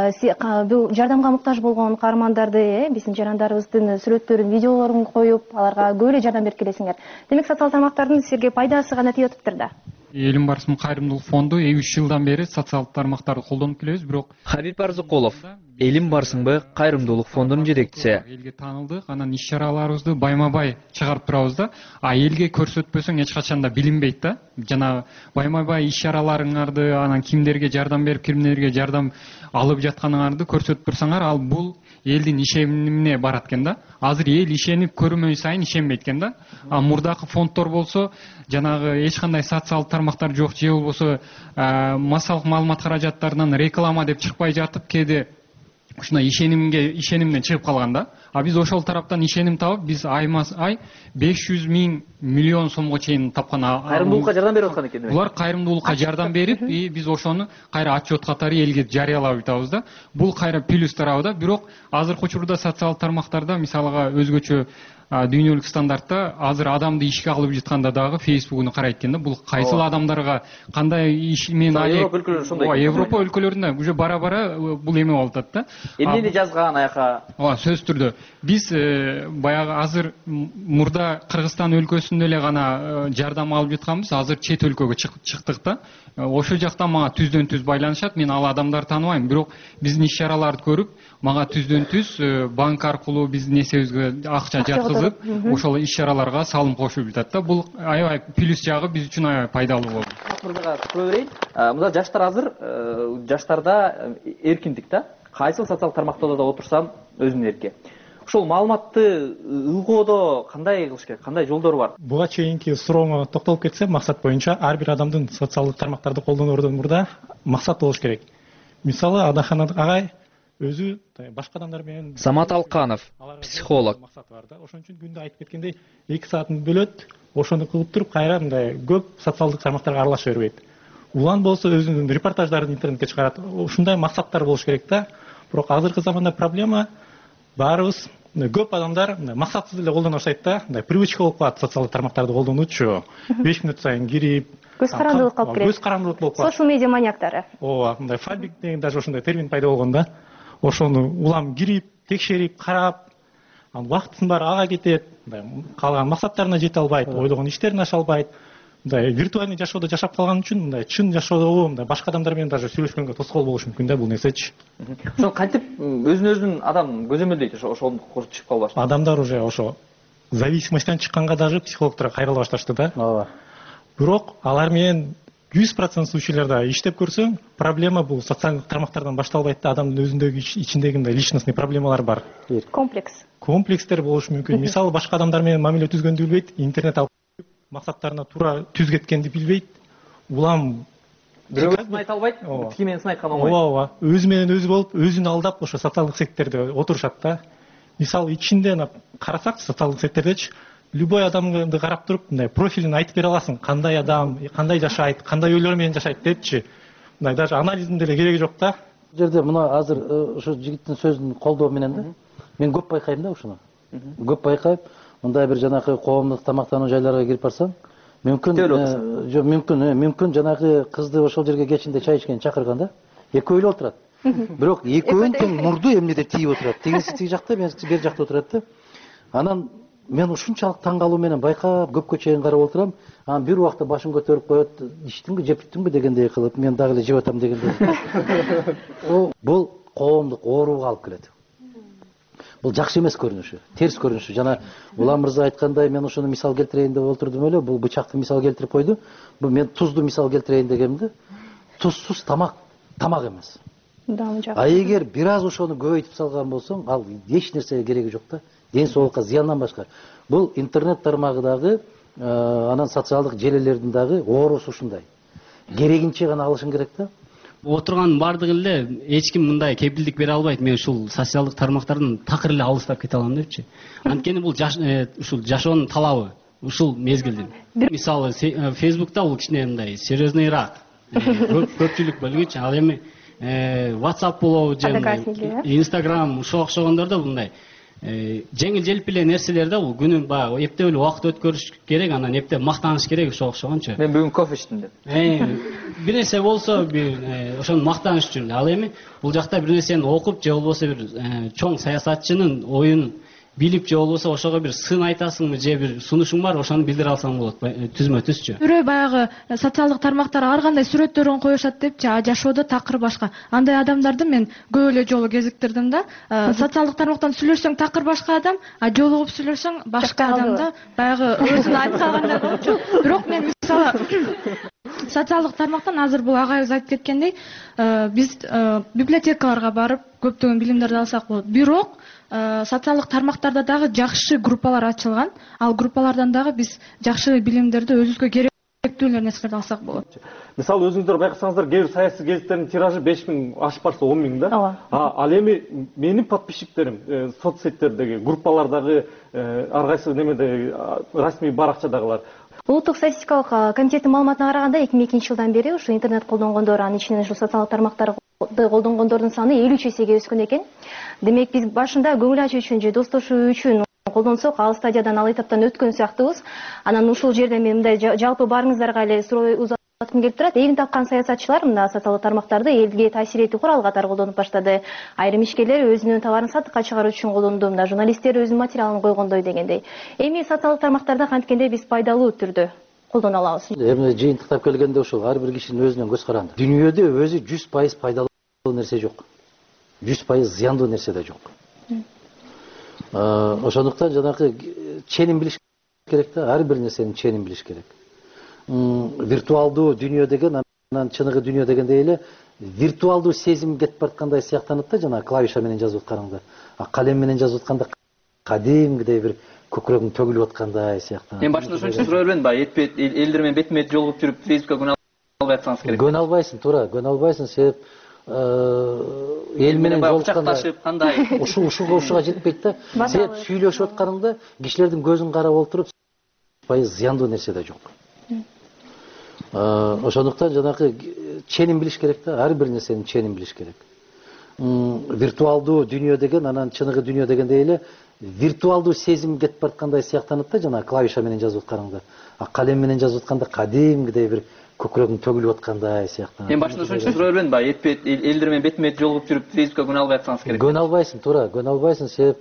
бул жардамга муктаж болгон каармандарды, биздин жарандарыбыздын сүрөттөрүн, видеолорун коюп, аларга көп эле жардам берип келесиңер. Демек социалдык тармактардын силерге пайдасы гана тиеп атыптыр да. Элим барысмын кайрымдуулук фонду үч жылдан бери социалдык тармактарды колдонуп келебиз, бирок Хабиб Арзыкулов, Элим барысыңбы кайрымдуулук фондунун жетекчиси. Элге таанылдык, анан иш-чараларыбызды байма-бай чыгарып турабыз да. А элге көрсөтпөсөң эч качан да билинбейт да. Жана байма-бай иш-чараларыңарды, анан кимдерге жардам берип, кимдерге жардам алып жатканыңарды көрсөтүп турсаңар, ал бул элдин ишенимине барат экен да. Азыр эл ишенип көрмөй сайын ишенбейт экен да. А мурдакы фонддор болсо, жанагы эч кандай социалдык тармактар жок, же болбосо массалык маалымат каражаттарынан реклама деп чыкпай жатып, кээде ушундай ишенимге ишенимден чыгып калган да. А биз ошол тараптан ишеним табып, биз айма ай беш жүз миң миллион сомго чейин тапкан. Кайрымдуулукка жардам берип аткан экен. Булар кайрымдуулукка жардам берип, и биз ошону кайра отчет катары элге жарыялап атабыз да. Бул кайра плюс тарабы да. Бирок азыркы учурда социалдык тармактарда мисалга өзгөчө дүйнөлүк стандартта азыр адамды ишке алып жатканда дагы Facebook'уну карайт экен да. Бул кайсыл адамдарга кандай иш мен Европа өлкөлөрүндө ошондой. Европа өлкөлөрүндө уже бара-бара бул эме болуп атат да. Эмнени жазган аяка? Ооба, сөзсүз түрдө. Биз баягы азыр мурда Кыргызстан өлкөсүндө эле гана жардам алып жатканбыз, азыр чет өлкөгө чыктык да. Ошол жактан мага түздөн түз байланышат. Мен ал адамдарды тааныбайм, бирок биздин иш-чараларды көрүп, мага түздөн түз банк аркылуу биздин эсебибизге акча жаткызып, ошол иш-чараларга салым кошуп жатат да. Бул аябай плюс жагы биз үчүн аябай пайдалуу болду. Мырзага тура берейин. Мында жаштар азыр жаштарда эркиндик да. Кайсыл социалдык тармакта да отурсам өзүнүн эрки. Ошол маалыматты ылгоодо кандай кылыш керек, кандай жолдор бар? Буга чейинки сурооңо токтолуп кетсем, максат боюнча ар бир адамдын социалдык тармактарды колдоноордон мурда максат болуш керек. Мисалы, Адахан агай өзү башка адамдар менен. Самат Алканов, психолог. Ошон үчүн күндө айтып кеткендей эки саатын бөлөт, ошону кылып туруп кайра мындай көп социалдык тармактарга аралаша бербейт. Улан болсо өзүнүн репортаждарын интернетке чыгарат. Ушундай максаттар болуш керек да. Бирок азыркы заманда проблема баарыбыз көп адамдар максатсыз эле колдоно баштайт да. Мындай привычка болуп калат социалдык тармактарды колдонуучу. беш мүнөт сайын кирип, көз карандылык калып келет. Көз карандылык болуп калат. Social медиа маньяктары. Ооба, мындай фабик деген даже ошондой термин пайда болгон да. Ошону улам кирип, текшерип, карап, анан убактысынын баары ага кетет. Калган максаттарына жете албайт, ойлогон иштерин аша албайт. мындай виртуальный жашоодо жашап калган үчүн мындай чын жашоодо мындай башка адамдар менен даже сүйлөшкөнгө тоскоол болушу мүмкүн да бул нерсечи. Ошо кантип өзүн өзүн адам көзөмөлдөйт ошо ошондук түшүп калбаш. Адамдар уже ошо зависимостьтан чыкканга даже психологторго кайрыла башташты да. Ооба. Бирок алар менен жүз процент случайларда иштеп көрсөң, проблема бул социалдык тармактардан башталбайт да, адамдын өзүндөгү ичиндеги мындай личностный проблемалар бар. Комплекс. Комплекстер болушу мүмкүн. Мисалы башка адамдар менен мамиле түзгөндү билбейт, интернет алып максаттарына туура түзгөткенди билбейт. Улам бирөөгө сынайт албайт, тики менен сынайткан оңой. Ооба, ооба. Өзү менен өзү болуп, өзүн алдап ошо социалдык сеттерде отурушат да. Мисалы ичинде карасак, социалдык сеттердечи любой адамды карап туруп, мындай профилин айтып бере аласың, кандай адам, кандай жашайт, кандай ойлор менен жашайт депчи. Мындай даже анализдин деле кереги жок да. Бул жерде мына азыр ошо жигиттин сөзүн колдоо менен да мен көп байкайм да ушуну. Көп байкайм. Мындай бир жанагы коомдук тамактануу жайларга кирип барсаң, мүмкүн жок, мүмкүн, мүмкүн жанагы кызды ошол жерге кечинде чай ичкенге чакырган да. Экөө эле отурат. Бирок экөөнүн тең мурду эмнеде тийип отурат. Тегиси тиги жакта, меники бери жакта отурат да. Анан мен ушунчалык таң калуу менен байкап, көпкө чейин карап отурам. Анан бир убакта башын көтөрүп коет, иштиңби, жеп бүттүңбү дегендей кылып, мен дагы эле жеп атам дегендей. Бул коомдук ооруга алып келет. Бул жакшы эмес көрүнүшү, терс көрүнүшү. Жана Улам мырза айткандай, мен ошону мисал келтирейин деп отурдум эле. Бул бычакты мисал келтирип койду. Бул мен тузду мисал келтирейин дегемди. Тузсуз тамак тамак эмес. А эгер бир аз ошону көбөйтүп салган болсоң, ал эч нерсеге кереги жок да. Ден соолукка зыяндан башка. Бул интернет тармагы дагы, анан социалдык желелердин дагы оорусу ушундай. Керегинче гана алышың керек да. Отурган бардыгы эле эч ким мындай кепилдик бере албайт. Мен ушул социалдык тармактардан такыр эле алыстап кете алам депчи. Анткени бул ушул жашоонун талабы, ушул мезгилдин. Мисалы Facebook'та бул кичине мындай серьезныйраак көпчүлүк бөлгүчү. Ал эми WhatsApp болобу же Instagram ушуга окшогондордо мындай жеңил желп эле нерселер да, бул күнүн баягы эптеп эле убакыт өткөрүш керек, анан эптеп мактаныш керек ошого окшогончу. Мен бүгүн кофе иштим деп. Бир нерсе болсо, бир ошону мактаныш үчүн. Ал эми бул жакта бир нерсени окуп же болбосо бир чоң саясатчынын оюн билип же болбосо ошого бир сын айтасыңбы же бир сунушуң бар, ошону билдире алсаң болот, түзмө түзчү. Бирөө баягы социалдык тармактар ар кандай сүрөттөрүн коюшат депчи, а жашоодо такыр башка. Андай адамдарды мен көп эле жолу кезиктирдим да. Социалдык тармактан сүйлөшсөң такыр башка адам, а жолугуп сүйлөшсөң башка адам да. Баягы өзүн айтып калгандай болчу. Бирок мен мисалы социалдык тармактан азыр бул агайыбыз айтып кеткендей, биз библиотекаларга барып көптөгөн билимдерди алсак болот. Бирок социалдык тармактарда дагы жакшы группалар ачылган. Ал группалардан дагы биз жакшы билимдерди өзүбүзгө керектүү нерселерди алсак болот. Мисалы өзүңүздөр байкасаңыздар, кээ бир саясий гезиттердин тиражы беш миң ашып барса он миң да. Ал эми менин подписчиктерим соцсеттердеги, группалардагы ар кайсы немеде расмий баракчадагылар. Улуттук статистикалык комитеттин маалыматына караганда эки миң экинчи жылдан бери ушу интернет колдонгондор, анын ичинен ушу социалдык тармактарды колдонгондордун саны элүү эсеге өскөн экен. Демек биз башында көңүл ачуу үчүн же достошуу үчүн колдонсок, ал стадиядан, ал этаптан өткөн сыяктуубуз. Анан ушул жерде мен мындай жалпы барыңыздарга эле суроо узаткым келип турат. Эң таккан саясатчылар мына социалдык тармактарды элге таасир этүү куралы катары колдонуп баштады. Айрым ишкерлер өзүнүн товарын сатыкка чыгаруу үчүн колдонду, мына журналисттер өзүнүн материалын койгондой дегендей. Эми социалдык тармактарды канткенде биз пайдалуу түрдө колдоно алабыз. Эми жыйынтыктап келгенде ушул ар бир кишинин өзүнүн көз каранды. Дүйнөдө өзү жүз пайыз пайдалуу нерсе жок. жүз пайыз зыяндуу нерсе да жок. Ошондуктан жанагы ченин билиш керек да, ар бир нерсенин ченин билиш керек. Виртуалдуу дүйнө деген, анан чыныгы дүйнө дегендей эле виртуалдуу сезим кетип бараткандай сыяктанат да, жана клавиша менен жазып атканда. А калем менен жазып атканда кадимгидей бир көкүрөгүң төгүлүп аткандай сыяктанат. Мен башында ошон үчүн сурай бердим, баягы элдер менен бетме бет жолугуп жүрүп Facebook'ка күнөө албай атсаңыз керек. Көнө албайсың, туура, көнө албайсың, себеп эл менен жолукканда кандай ушул ушуга ушуга жетпейт да. Себеп сүйлөшүп атканыңда кишилердин көзүн карап олтуруп пайыз зыяндуу нерсе да жок. Ошондуктан жанагы ченин билиш керек да, ар бир нерсенин ченин билиш керек. Виртуалдуу дүйнө деген, анан чыныгы дүйнө дегендей эле виртуалдуу сезим кетип бараткандай сыяктанат да, жана клавиша менен жазып атканыңда. А калем менен жазып атканда кадимгидей бир көкүрөгүң төгүлүп аткандай сыяктанат. Мен башында ошон үчүн сурай бердим, баягы элдер менен бетме бет жолугуп жүрүп Facebook'ка күнөө албай атсаңыз керек. Көнө албайсың, туура, көнө албайсың, себеп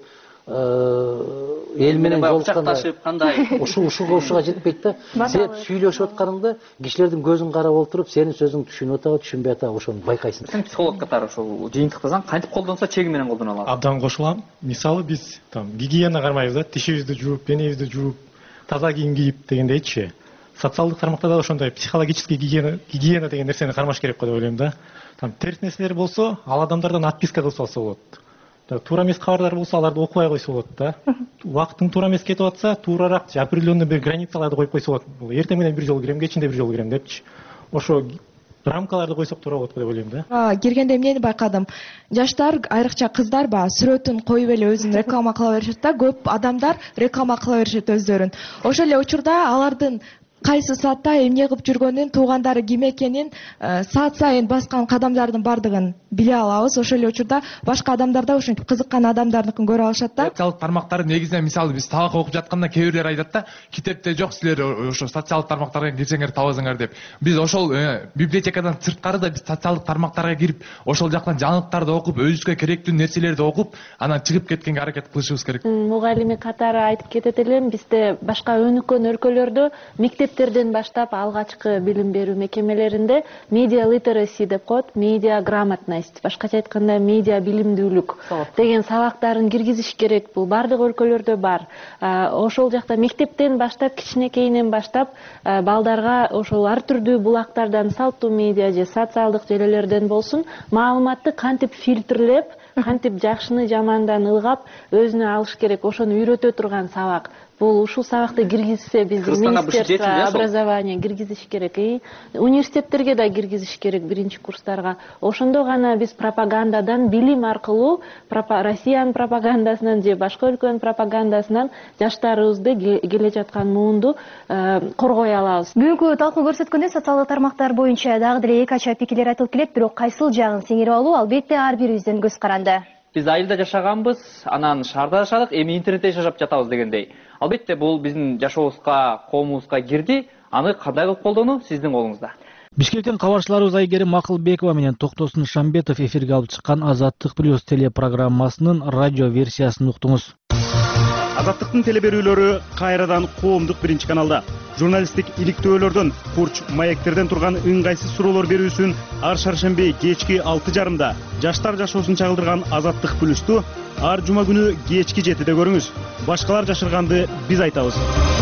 эл менен жолукканда кучакташып кандай ушул ушуга ушуга жетпейт да. Сен сүйлөшүп атканыңда кишилердин көзүн карап отуруп, сенин сөзүңдү түшүнүп атабы, түшүнбөй атабы ошону байкайсың. Сен психолог катары ушул жыйынтыктасаң кантип колдонсо чеги менен колдоно алат? Абдан кошулам. Мисалы биз там гигиена кармайбыз да, тишибизди жууп, денебизди жууп, таза кийим кийип дегендейчи. Социалдык тармактарда ошондой психологический гигиена гигиена деген нерсени кармаш керек го деп ойлойм да. Там терс нерселер болсо, ал адамдардан отписка кылып салса болот. Туура эмес кабарлар болсо, аларды окубай койсо болот да. Убакыттын туура эмес кетип атса, туурарак определенный бир границаларды коюп койсо болот. Эртең менен бир жолу кирем, кечинде бир жолу кирем депчи. Ошо рамкаларды койсок туура болот деп ойлойм да. Киргенде эмнени байкадым? Жаштар, айрыкча кыздар баягы сүрөтүн коюп эле өзүн реклама кыла беришет да, көп адамдар реклама кыла беришет өздөрүн. Ошол эле учурда алардын кайсы саатта эмне кылып жүргөнүн, туугандары ким экенин, саат сайын баскан кадамдардын бардыгын биле алабыз. Ошол эле учурда башка адамдар да ушинтип кызыккан адамдардыкын көрө алышат да. Социалдык тармактар негизинен мисалы биз сабак окуп жатканда кээ бирлер айтат да, китепте жок, силер ошо социалдык тармактарга кирсеңер табасыңар деп. Биз ошол библиотекадан сырткары да биз социалдык тармактарга кирип, ошол жактан жаңылыктарды окуп, өзүбүзгө керектүү нерселерди окуп, анан чыгып кеткенге аракет кылышыбыз керек. Мугалими катары айтып кетет элем, бизде башка өнүккөн өлкөлөрдө мектептерден баштап алгачкы билим берүү мекемелеринде медиа литераси деп коет, медиа грамотность, башкача айтканда медиа билимдүүлүк деген сабактарын киргизиш керек. Бул бардык өлкөлөрдө бар. Ошол жакта мектептен баштап, кичинекейинен баштап балдарга ошол ар түрдүү булактардан, салттуу медиа же социалдык желелерден болсун, маалыматты кантип фильтрлеп, кантип жакшыны жамандан ылгап өзүнө алыш керек, ошону үйрөтө турган сабак. Бул ушул сабакты киргизсе, биздин министерство образования киргизиш керек, университеттерге да киргизиш керек биринчи курстарга. Ошондо гана биз пропагандадан, билим аркылуу Россиянын пропагандасынан же башка өлкөнүн пропагандасынан жаштарыбызды келе жаткан муунду коргой алабыз. Бүгүнкү талкуу көрсөткөндөй социалдык тармактар боюнча дагы деле эки ача пикирлер айтылып келет, бирок кайсыл жагын сиңирип алуу албетте ар бирибизден көз каранды. Биз айылда жашаганбыз, анан шаарда жашадык, эми интернетте жашап жатабыз дегендей. Албетте бул биздин жашообузга, коомубузга кирди. Аны кандай кылып колдонуу сиздин колуңузда. Бишкектен кабарчыларыбыз Айгерим Акылбекова менен Токтосун Шамбетов эфирге алып чыккан Азаттык плюс телепрограммасынын радио версиясын уктуңуз. Азаттыктын телеберүүлөрү кайрадан коомдук биринчи каналда. Журналисттик иликтөөлөрдөн, курч маектерден турган ыңгайсыз суроолор берүүсүн ар шаршемби кечки алты жарымда жаштар жашоосун чагылдырган Азаттык плюсту ар жума күнү кечки жетиде көрүңүз. Башкалар жашырганды биз айтабыз.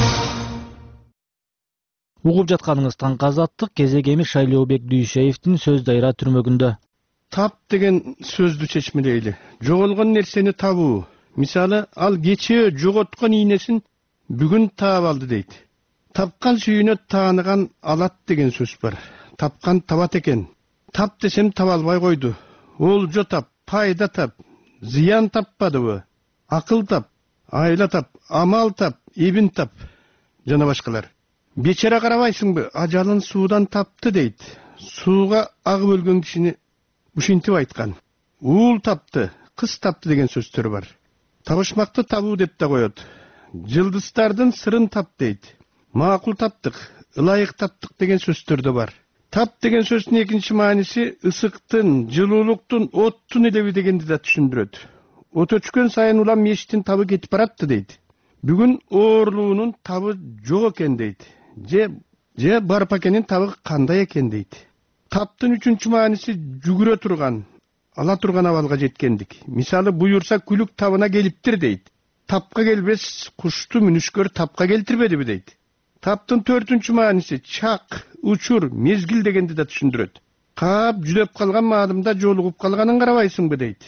Угуп жатканыңыз таңкы Азаттык, кезек эми Шайлообек Дүйшеевдин Сөз дайра түрмөгүндө. Тап деген сөздү чечмелейли. Жоголгон нерсени табуу. Мисалы, ал кечээ жоготкон ийнесин бүгүн таап алды дейт. Тапкан сүйүнө тааныган алат деген сөз бар. Тапкан табат экен. Тап десем таба албай койду. Олжо тап, пайда тап, зыян таппадыбы? Акыл тап, айла тап, амал тап, эбин тап жана башкалар. Бечара карабайсыңбы, ажалын суудан тапты дейт. Сууга агып өлгөн кишини ушинтип айткан. Уул тапты, кыз тапты деген сөздөр бар. Табышмакты табуу деп да коет. Жылдыздардын сырын тап дейт. Макул таптык, ылайык таптык деген сөздөр да бар. Тап деген сөздүн экинчи мааниси ысыктын, жылуулуктун, оттун элеби дегенди да түшүндүрөт. От өчкөн сайын улам мештин табы кетип баратты дейт. Бүгүн оорулуунун табы жок экен дейт. Же же барып экенин табы кандай экен дейт. Таптын үчүнчү мааниси жүгүрө турган, ала турган абалга жеткендик. Мисалы буюрса күлүк табына келиптир дейт. Тапка келбес кушту мүнүшкөр тапка келтирбедиби дейт. Таптын төртүнчү мааниси чак, учур, мезгил дегенди да түшүндүрөт. Каап жүдөп калган маалымда жолугуп калганын карабайсыңбы дейт.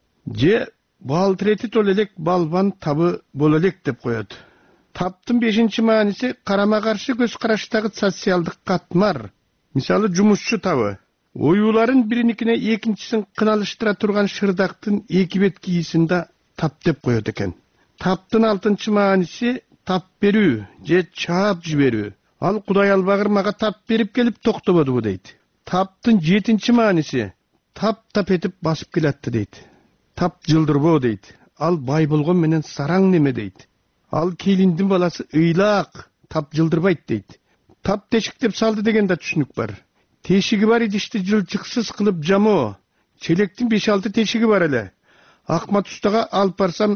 Же балтырети тол элек балбан табы боло элек деп коет. Таптын бешинчи мааниси карама каршы көз караштагы социалдык катмар. Мисалы жумушчу табы. Оюуларын бириникине экинчисин кыналыштыра турган шырдактын эки бет кийисин да тап деп коет экен. Таптын алтынчы мааниси тап берүү же чаап жиберүү. Ал Кудай албагыр мага тап берип келип токтободубу дейт. Таптын жетинчи мааниси тап тап этип басып келатты дейт. Тап жылдырбоо дейт. Ал бай болгон менен сараң неме дейт. Ал келиндин баласы ыйлаак, тап жылдырбайт дейт. Тап тешиктеп салды деген да түшүнүк бар. Тешиги бар идишти жылчыксыз кылып жамоо. Челектин беш алты тешиги бар эле. Акмат устага алып барсам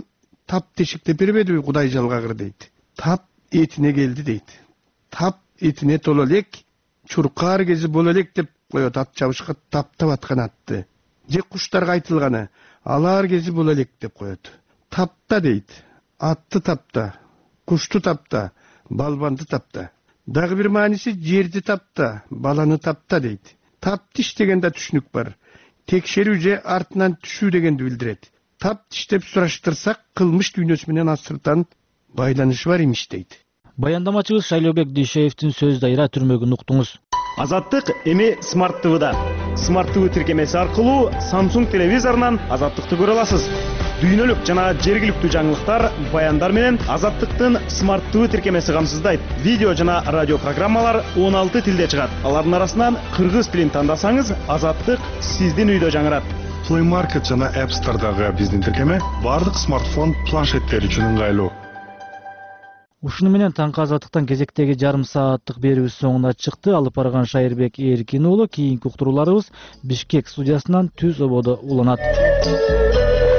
тап тешиктеп бербедиби Кудай жалгагыр дейт. Тап этине келди дейт. Тап этине толо элек, чуркаар кези боло элек деп коет ат чабышка таптап аткан атты. Же куштарга айтылганы алар кези боло элек деп коет. Тапта дейт. Атты тапта, кушту тапта, балбанды тапта. Дагы бир мааниси жерди тапта, баланы тапта дейт. Таптиш дегенде түшүнүк бар. Текшерүү же артынан түшүү дегенди билдирет. Таптиш деп сураштырсак, кылмыш дүйнөсү менен асыртан байланышы бар имиш дейт. Баяндамачыбыз Шайлообек Дүйшеевдин сөз дайра түрмөгүн уктуңуз. Азаттык эми Смарт ТВда. Смарт ТВ тиркемеси аркылуу Samsung телевизорунан Азаттыкты көрө аласыз. Дүйнөлүк жана жергиликтүү жаңылыктар, баяндар менен Азаттыктын Смарт ТВ тиркемеси камсыздайт. Видео жана радио программалар он алты тилде чыгат. Алардын арасынан кыргыз тилин тандасаңыз, Азаттык сиздин үйдө жаңырат. Play Market жана App Store'дагы биздин тиркеме бардык смартфон планшеттери үчүн ыңгайлуу. Ушуну менен таңкы Азаттыктан кезектеги жарым сааттык берүүбүз соңуна чыкты. Алып барган Шайырбек Эркин уулу, кийинки уктурууларыбыз Бишкек студиясынан түз ободо уланат.